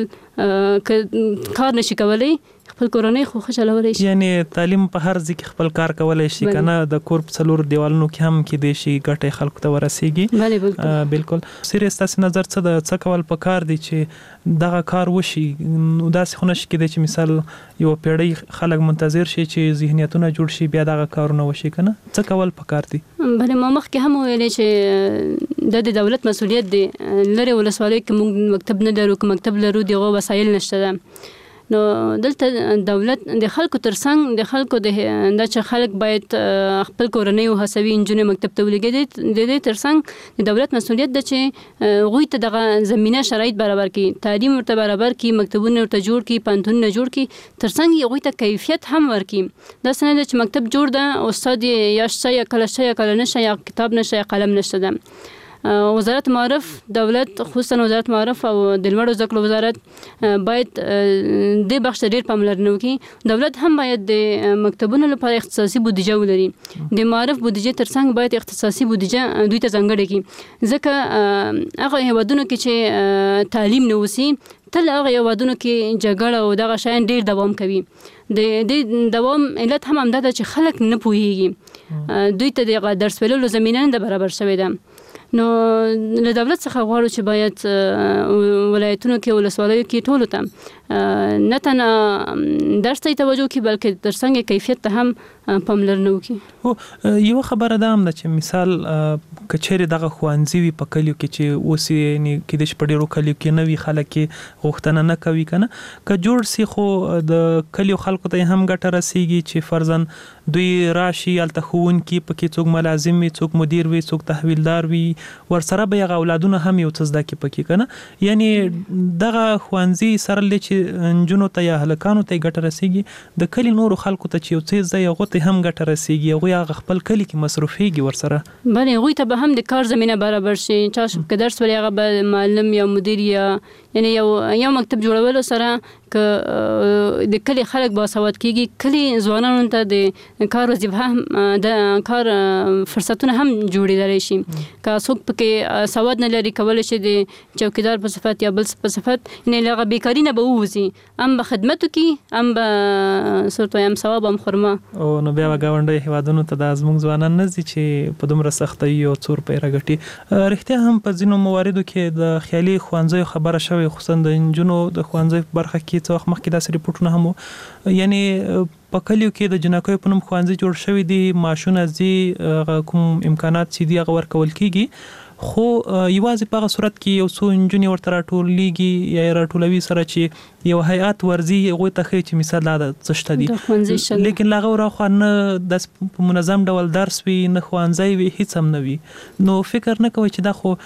خپل کار نشي کولی خپل کورنۍ خو ښه چلولی شي. یعنې تعلیم په هر ځای کې خپل کار کولی شي که نه د کور په څلورو دیوالونو کې هم کیدی شي ګټه یې خلکو ته ورسیږي. بله بالکل بالکل. سیریس ستاسې نظر څه ده څه کول پکار دي چې دغه کار وشي نو داسې خو نشي کېدی چې مثال یوه پیړۍ خلک منتظر شي چې ذهنیتونه جوړ شي بیا دغه کارونه وشي که نه څه کول پکار دي؟ بله ما مخکې هم ویلې چې دا د دولت مسؤلیت دی لرې ولسوالیو کې موږ مکتب نه لرو که مکتب لرو د هغو وسایل نشته ده نو دلته دولت د خلکو ترڅنګ د خلکو د دا چې خلک باید خپل کورنۍ وهڅوي نجونې مکتب ته ولېږي د دې ترڅنګ د دولت مسؤلیت ده چې هغوی ته دغه زمینه شرایط برابر کړي تعلیم ورته برابر کړي مکتبونه ورته جوړ کړي پوهنتونونه جوړ کړي ترڅنګ یې هغوی ته کیفیت هم ورکړي. داسې نه ده چې مکتب جوړ ده استاد یې یا شته یا کله شته یا کله نشته یا کتاب نشته یا قلم نشته ده. وزارت معارف دولت خصوصا وزارت معارف او د لوړو زده کړو وزارت باید دې بخش ته ډېر پاملرنه وکړي. دولت هم باید د مکتبونو لپاره اختصاصي بودیجه ولري د معارف بودیجې ترڅنګ باید اختصاصي بودیجه دوی ته ځانګړې کړي ځکه هغه هیوادونو کې چې تعلیم نه وسي تل هغه هیوادونو کې جګړه او دغه شیان ډېر دوام کوي. د دې دوام علت هم همدا ده چې خلک نه پوهېږي دوی ته د درس ویلو زمینه نه برابر شوې ده. نو له دولت څخه غواړو چې باید ولایتونو کې ولسوالیو کې ټولو ته نه تنه درس ته توجه وکړي بلکې ترڅنګ کیفیت ته هم پاملرنه وکړي. او یوه خبره ده هم ده چې مثال که چیرې دغه ښوونځي وي په کلیو کې چې اوس یې کېدای شي په ډېرو کلیو کې نه وي خلک یې غوښتنه نه کوي که نه که جوړ سي خو د کلیو خلکو ته یې هم ګټه رسیږي چې فرضاً دوی راشي هلته ښوونکي پکې څوک ملازم وي څوک مدیر وي څوک تحویلدار وي ورسره به هغه اولادونه هم یو څه زده کړي پکې که نه یعنې دغه ښوونځي سره دی چې نجونو ته یا هلکانو ته یې ګټه رسیږي د کلي نورو خلکو ته چې یو څه زده هغو ته هم ګټه رسیږي هغوی هغه خپل کلي کې مصروفېږي ورسره. بلې هغوی ته به هم د کار زمینه برابر شي چا که درس ولې هغه به معلم یا مدیر یا یعنې یو یو مکتب جوړولو سره که د کلي خلک باسواد کېږي کلي ځوانانو ته د کار وظیفه هم د کار فرصتونه هم جوړېدلی شي. که څوک پکې سواد نه لري کولی شي د چوکیدار په صفت یا بل په صفت یعنې له هغه بیکاري نه به ووځي هم به خدمت وکړي هم به څه ورته هم ثواب هم خرما. او نو بیا به ګاونډیو هېوادونو ته دا زموږ ځوانان نه ځي چې په دومره سختیو او څو روپۍ راګټي. رښتیا هم په ځینو مواردو کې د خیالي ښوونځیو خبره شوې خصوصا د نجونو د ښوونځیو په برخه کې څه وخت مخکې داسې رپورټونه هم وو یعنې په کلیو کې د جنکیو په نوم ښوونځي جوړ شوي دي معاشونه ځي کوم امکانات چې دي هغه ورکول کېږي خو یوازې په هغه صورت کې یو څو انجونې ورته راټولېږي یا راټولوي سره چې یو هیئات ورځي هغوی ته ښیي چې مثال دا څه شته دي، لیکن له هغه وراخوا نه داسې په منظم ډول درس وي نه ښوونځی وي هیڅ هم نه وي. نو فکر نه کوئ چې دا خو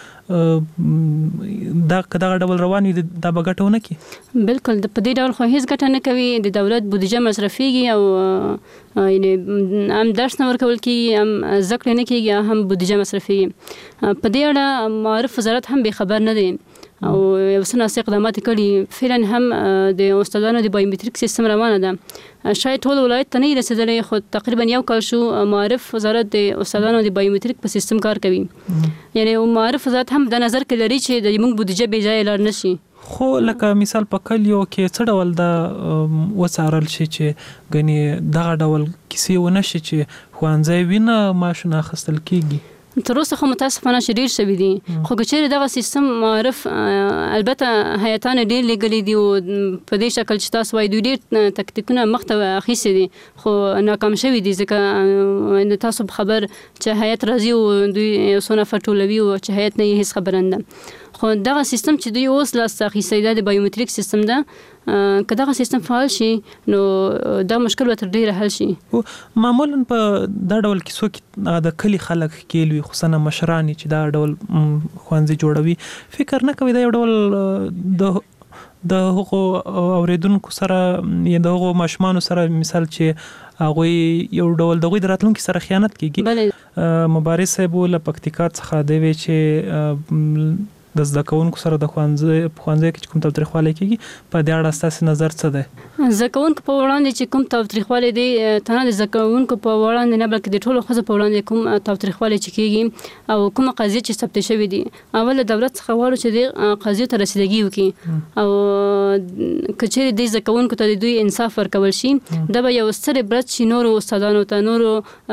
دا که دغه ډول روان وي دا به ګټه ونه کړي؟ بالکل په دې ډول خو هیڅ ګټه نه کوي. د دولت بودیجه مصرفېږي او یعنې هم درس نه ورکول کېږي، هم زده کړې نه کېږي، هم بودیجه مصرفېږي. په دې اړه معارف وزارت هم بې خبر نه دی او یو څه ناسې اقدامات کړي. فعلا هم د استادانو د بایومتریک سیستم روانه ده. شاید ټول ولایت ته نه رسېدلی خو تقریبا یو کال شو معارف وزارت د استادانو د بایومتریک په سیستم کار کوي. یعنې معارف وزارت هم د نظر کې لري چې د موږ بودیجه بې ځایه لاړ نه شي. خو لکه مثال په کلیو کې څه ډول دا وڅارل شي چې ګنې دغه ډول کیسې ونه شي چې ښوونځی وي نه معاشونه اخیستل کېږي؟ تر اوسه خو متاسفانه چې ډېر شوي دي، خو که چېرې دغه سیستم معارف البته هیئتانو ډېر لېږلي دي او په دې شکل چې تاسو وایي دوی ډېر تکتیکونه مخته اخیستي دي خو ناکام شوي دي، ځکه د تاسو په خبر چې هیئت راځي او دوی یو څو نفر ټولوي او چې هیئت نه یې هېڅ خبره نه ده. خو دغه سیستم چې دوی اوس لاسته اخیستی دا د بایومتریک سیستم ده، که دغه سیستم فعال شي نو دا مشکل به تر ډېره حل شي. معمولا په دا ډول کیسو کې د کلي خلک ښکېل وي، خصوصا مشران چې دا ډول ښوونځي جوړوي، فکر نه کوي دا یو ډول د د هغو اوریدونکو سره یا د هغو ماشومانو سره مثال چې هغوی یو ډول د هغوی د راتلونکي سره خیانت کېږي؟ مبارز صاحب له پکتیکا څخه دی وی چې د زده کوونکو سره د ښوونځي په ښوونځي کې چې کوم تاوتریخوالی کېږي په دې اړه ستاسې نظر څه دی؟ زده کوونکو په وړاندې چې کوم تاوتریخوالی دی تنها د زده کوونکو په وړاندې نه بلکې د ټولو ښځو په وړاندې کوم تاوتریخوالی چې کېږي او کومه قضیې چې ثبتې شوې دي، اول د دولت څخه غواړو چې دې قضیو ته رسیدګي وکړي او که چېرې دې زده کوونکو ته د دوی انصاف ورکول شي دا به یو ستر عبرت شي نورو استادانو ته، نورو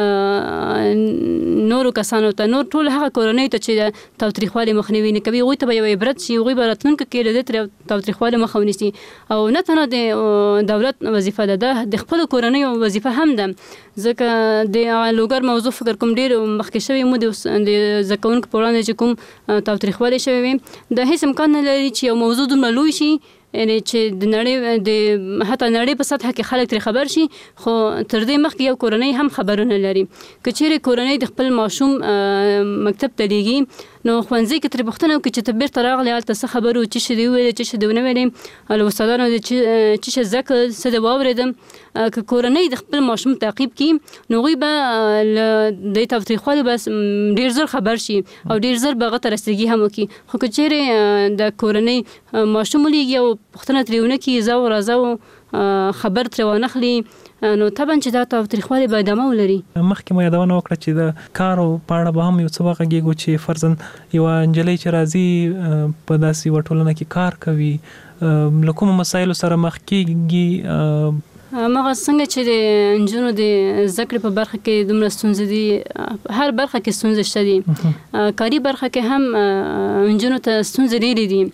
نورو کسانو ته، نور ټول هغه کورنیو ته چې تاوتریخوالی مخنیوي نه کوي هغوی ته به یو عبرت شي، هغوی به راتلونکي کې د دې تر تاوتریخوالي مخه ونیسي. او نه تنها د دولت وظیفه ده، ده د خپلو کورنیو وظیفه هم ده، ځکه د لوګر موضوع فکر کوم ډېر مخکې شوی مو د زده کوونکو په وړاندې چې کوم تاوتریخوالی شوی وي د هېڅ امکان نه لري چې یو موضوع دومره لوی شي یعنی چې د نړۍ د حتی نړۍ په سطحه کې خلک ترې خبر شي، خو تر دې مخکې یو کورنۍ هم خبرونه لري. که چېرې کورنۍ د خپل ماشوم مکتب ته لیږي نو ښوونځي کې ترې پوښتنه وکړي چې ته بېرته راغلې هلته څه خبر و، څه شی دې وویلې، څه شی دې ونه ویلې، له استادانو دې څه شی زده کړل، څه دې واورېدم. که کورنۍ د خپل ماشوم تعقیب کړي نو هغوی به له دې تاوتریخوالي به ډېر زر خبر شي او ډېر زر به هغه ته رسیدګي هم وکړي. خو که چېرې د کورنۍ ماشوم ولیږي او پوښتنه ترې ونه کړي، زه او راځه خبر ترې وانخلي نو طبعا چې دا تاوتریخوالی به ادامه ولري. مخکې مو یادونه وکړه چې د کارو په اړه به هم یو څه وغږېږو چې فرضاً یوه نجلۍ چې راځي په داسې یوه ټولنه کې کار کوي له کومو مسایلو سره مخ کېږي؟ هغه څنګه چې د نجونو د زده کړې په برخه کې دومره ستونزې دي، هر برخه کې ستونزې شته دي، کاري برخه کې هم نجونو ته ستونزې ډېرې دي.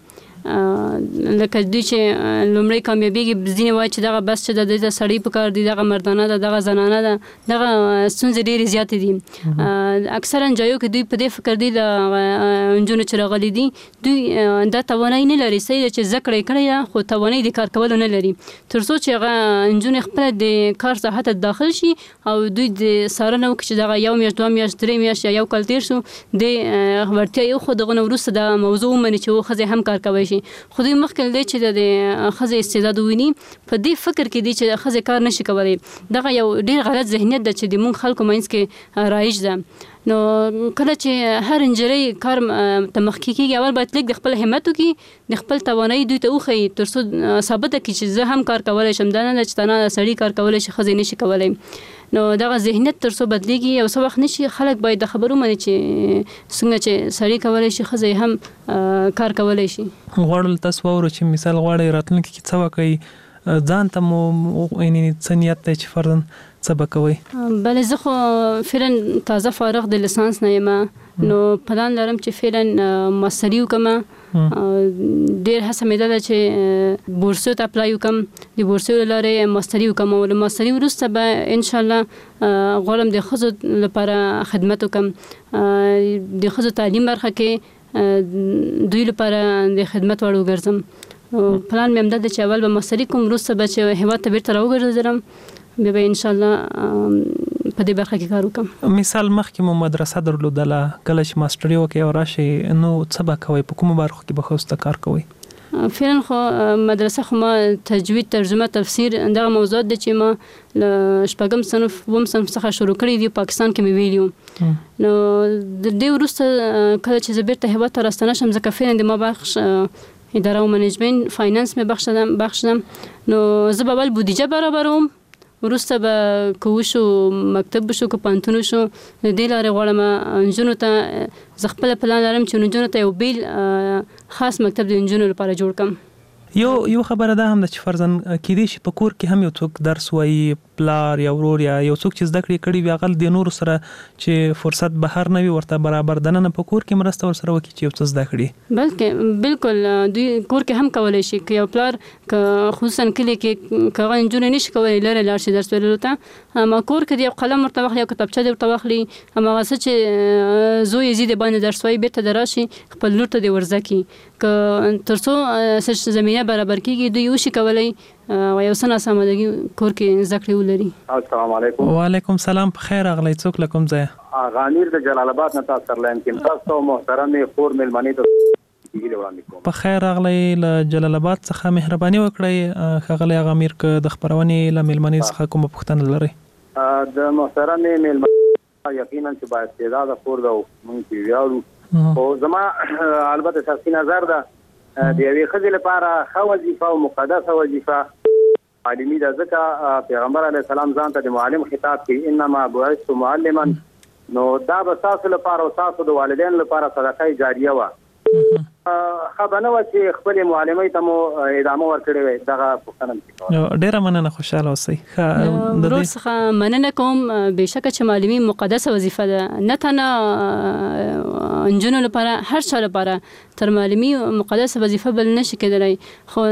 لکه دوی چې لومړی کامیابیږي ځینې وایي چې دغه بس چې د دې سړی په کار دی، دغه مردانه ده، دغه زنانه ده، دغه ستونزې ډېرې زیاتې دي. اکثرا ځایو کې دوی په دې فکر دي د نجونو چې راغلي دي دوی دا توانایي نه لري، صحیح ده چې زده کړه یې کړې ده خو توانایي د کار کولو نه لري، تر څو چې هغه نجونې خپله د کار ساحه ته داخل شي او دوی د څارنه وکړي چې دغه یو میاشت، دوه میاشت، درې میاشت یا یو کال تېر شو د وړتیا یې وښود، دغه نه وروسته دا موضوع ومني چې ښځې هم کار کوی شي. خو دوی مخکې دی چې د ښځې استعداد وویني په دې فکر کې دي چې ښځې کار نشي کولی. دغه یو ډېر غلط ذهنیت ده چې د موږ خلکو منځ کې رایج ده. نو کله چې هر نجلۍ کار ته مخکې کېږي اول باید لږ د خپل همت وکړي، د خپل توانایي دوی ته وښیي تر څو ثابته کړي چې زه هم کار کولی شم، دا نه ده چې تنها سړي کار کولی شي ښځې نشي کولی. نو دغه ذهنیت تر څو بدلیږي او څه وخت نشي خلک باید د خبرو مني چې څنګه چې سړي کولی شي ښځې هم کار کولی شي. غواړو تاسو واورو چې مثال غواړئ راتلونکي کې څه وکړئ، ځان ته مو یعنې څه نیت دی چې فرضاً څه به کوئ؟ بله زه خو فعلا تازه فارغ د لیسانس نه یم، نو پلان لرم چې فعلا ماستري وکم. ډېر هڅه مې ده چې بورسو ته اپلای وکم، د بورسو لارې ماستري وکم او له ماستري وروسته به ان شاء الله غواړم د ښځو لپاره خدمت وکم. د ښځو تعلیم برخه کې دوی لپاره د خدمت وړ وګرځم. پلان مې همدا ده چې اول به ماستري کوم، وروسته به چې هیواد ته بیرته راوګرځم، بیا به ان شاء الله په دې برخه کې کار وکم. مثال مخکې مو مدرسه درلودله، کله چې ماستري وکړئ او راشئ نو څه به کوئ؟ په کومو برخو کې به ښځو ته کار کوئ؟ فعلا خو مدرسه خو ما تجوید، ترجمه، تفسیر دغه موضوعات دي چې ما له شپږم صنف اووم صنف څخه شروع کړي دي، پاکستان کې مې ویلي وو. نو د دې وروسته کله چې زه بیرته هیواد ته راستنه شم، ځکه فعلا د ما بخش اداره او منیجمنت فاینانس مې بخښم بخښم نو زه به اول بودیجه برابروم، وروسته به که وشو مکتب شو که پوهنتون شو. د دې لارې غواړم نجونو ته، زه خپله پلان لرم چې نجونو ته یو بیل خاص مکتب د نجونو لپاره جوړ کړم. یو یو خبره ده هم ده چې فرضاً کېدای شي په کور کې هم یو څوک درس وایي، پلار یا ورور یا یو څوک چې زده کړې کړي وي، هغه د نورو سره چې فرصت بهر نه وي ورته برابر دننه په کور کې مرسته ورسره وکړي چې یو څه زده کړي. بلکې بالکل دوی کور کې هم کولی شي، که یو پلار که خصوصا کلي کې که هغه نجونې نشي کولی لرې لاړ شي درس ویلو ته، اما کور کې د یو قلم ورته واخلي، یو کتابچه دې ورته واخلي، هماغه څه چې زوی یې زی د باندې درس وایي بیرته د راشي خپل لور ته دې ورزده کړي، که تر څو زمینه برابر کېږي دوی وشي کولی او یو څه ناسمدګي کور کې زده کړې ولري. السلام علیکم. وعلیکم سلام. په خیر راغلی. څوک له کوم ځایه؟ غامیر د جلال آباد نه تاسو سره لایم کې تاسو محترمې خور مېلمنې ته په خیر راغلی. له جلال آباد څخه مهرباني وکړئ ښاغلی غامیر، که د خپرونې له مېلمنې څخه کومه پوښتنه لرئ؟ د محترمې مېلمنې یقینا چې با استعداده خور ده او موږ پرې ویاړو، خو زما البته شخصي نظر ده د یوې ښځې لپاره ښه وظیفه او مقدسه وظیفه معلمي ده، ځکه پیغمبر علیه السلام ځان ته د معلم خطاب کوي، انما بعثت معلما. نو دا به ستاسو لپاره او ستاسو د والدینو لپاره صدقه جاریه وه. ښه به نه وه چې خپلې معلمۍ ته مو ادامه ورکړې وی. دغه پوښتنه مې کوله. ډېره مننه، خوشحاله اوسئ. ورور څخه مننه کوم، بېشکه چې معلمي مقدسه وظیفه ده، نه تنها نجونو لپاره، هر چا لپاره تر معلمي مقدسه وظیفه بل نشي کېدلی. خو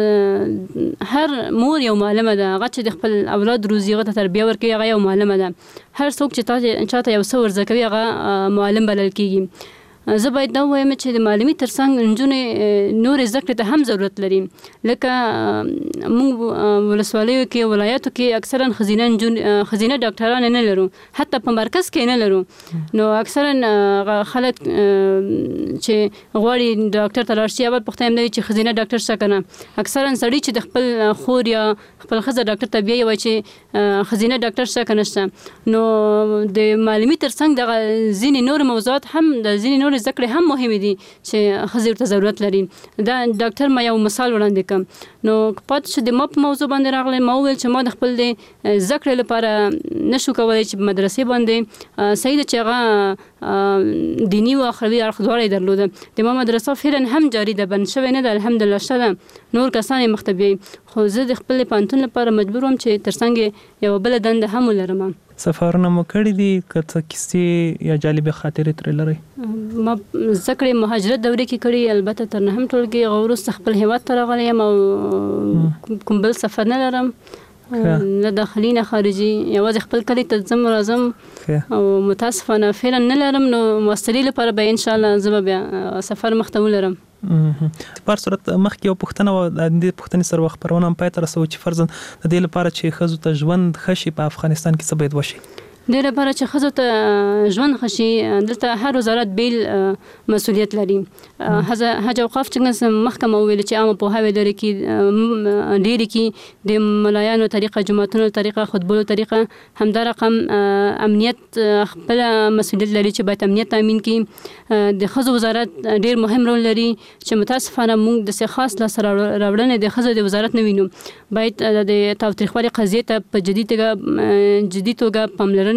هر مور یو معلمه ده، هغه چې د خپل اولاد روزي، هغه ته تربیه ورکوي، هغه یو معلمه ده. هر څوک چې چاته یو څه ورزده کوي هغه معلم بلل کېږي. زه باید دا ووایم چې د معلمي ترڅنګ نجونې نورې زده کړې ته هم ضرورت لري. لکه موږ ولسوالیو کې، ولایاتو کې اکثرا ښځینه نجونې ښځینه ډاکټران نه لرو، حتی په مرکز کې نه لرو. نو اکثرا خلک چې غواړي ډاکټر ته لاړ شي، اول پوښتنه یې چې ښځینه ډاکټر شته که نه. اکثرا سړي چې د خپل خور یا خپل ښځه ډاکټر ته بیایي وایي چې ښځینه ډاکټر شته که نشته. نو د معلمي ترڅنګ دغه ځینې نور موضوعات هم، د ځینې نور زده کړې هم مهمې دي چې ښځې ورته ضرورت لري. دا ډاکټر ما یو مثال وړاندې کړم. نو پاتې شو د ما په موضوع باندې راغلی، ما وویل چې ما د خپل د زده کړې لپاره نشو کولی چې په مدرسې باندې صحیح ده چې هغه دیني او اخروي اړخ دواړه یې درلوده. د ما مدرسه فعلا هم جاري ده، بند شوې نه ده، الحمدلله شته ده، نور کسان یې مخ ته بیایي. خو زه د خپل پوهنتون لپاره مجبور وم چې ترڅنګ یوه بله دنده هم ولرم. سفرونه مو کړي دي؟ که څه کیسې یا جالبې خاطرې ترې لرئ؟ ما زده کړې مهاجرت دورې کې کړي، البته تر نهم ټولګي، هغه وروسته خپل هیواد ته راغلی یم او کوم بل سفر نه لرم، نه داخلي نه خارجي، یوازې خپل کلي ته ځم راځم او متاسفانه فعلا نه لرم. نو ماستري لپاره به انشاءالله زه به بیا سفر مخته ولرم. په هر صورت مخکې یو پوښتنه وه، د دې پوښتنې سره خپرونه هم پای ته رسوو چې فرضاً د دې لپاره چې ښځو ته ژوند ښه شي په افغانستان کې څه باید وشي؟ دې لپاره چې ښځو ته ژوند ښه شي، دلته هر وزارت بیل مسؤلیت لري. حج اوقاف چې محکمه وویل چې عامه پوهاوی لري کې ډېرې کې د ملایانو طریقه، جماعتونو طریقه، خطبو طریقه، همدا رقم امنیت خپل مسؤلیت لري چې باید امنیت تامین کړي. د ښځو وزارت ډېر مهم رول لري چې متاسفانه موږ داسې خاص لاسته راوړنې د ښځو د وزارت نه وینو. باید د تاوتریخوالي قضیې ته په جدي توګه جدي توګه پاملرنه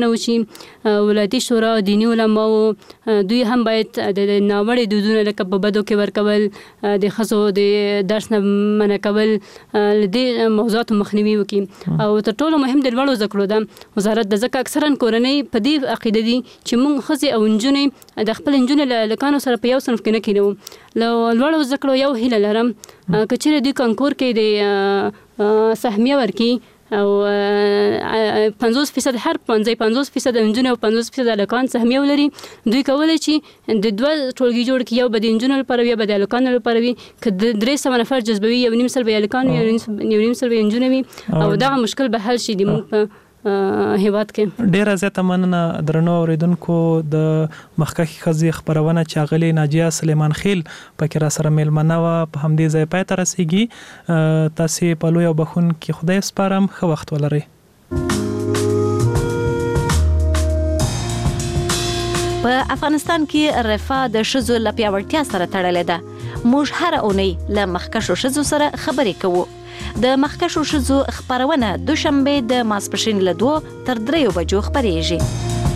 څارنه وشي. ولایتي شورا او دیني علما دوی هم باید د ناوړه دودونه لکه په بدو کې ورکول، د ښځو د درس نه منع کول، د موضوعاتو مخنیوي وکړي. او تر ټولو مهم د لوړو زده کړو ده وزارت د ځکه اکثرا کورنۍ په دې عقیده دي چې موږ ښځې او نجونې د خپل نجونې له هلکانو سره په یو صنف کې نه کینو. له لوړو زده کړو یو هیله لرم که چیرې دوی کانکور کې د سهمیه ورکړي او پنځوس فیصد هر پنځه پنځوس فیصد نجونې او پنځوس فیصد هلکان سهمیه ولري، دوی کولی شي د دوه ټولګي جوړ کړي، یو به د نجونو لپاره وي، یو به د هلکانو لپاره وي. که درې سوه نفر جذبوي، یو نیم سل به هلکان وي، یو نیم سل به نجونې وي، او دغه مشکل به حل شي د موږ په هیواد کې. ډیره زیاته مننه درنو اوریدونکو. د مخکښې ښځې خپرونه چې اغلې ناجیه سلیمان خیل پکې را سره میلمنه وه په همدې ځای پای ته رسیږي. تاسې په لوی او بخښونکي خدای سپارم. ښه وخت ولرئ. په افغانستان کې رفاه د ښځو له پیاوړتیا سره تړلې ده. موږ هره اونۍ له مخکښو ښځو سره خبرې کوو. د مخکښو ښځو خپرونه دوشنبه د ماسپښین له دوه تر دریو بجو خپریږي.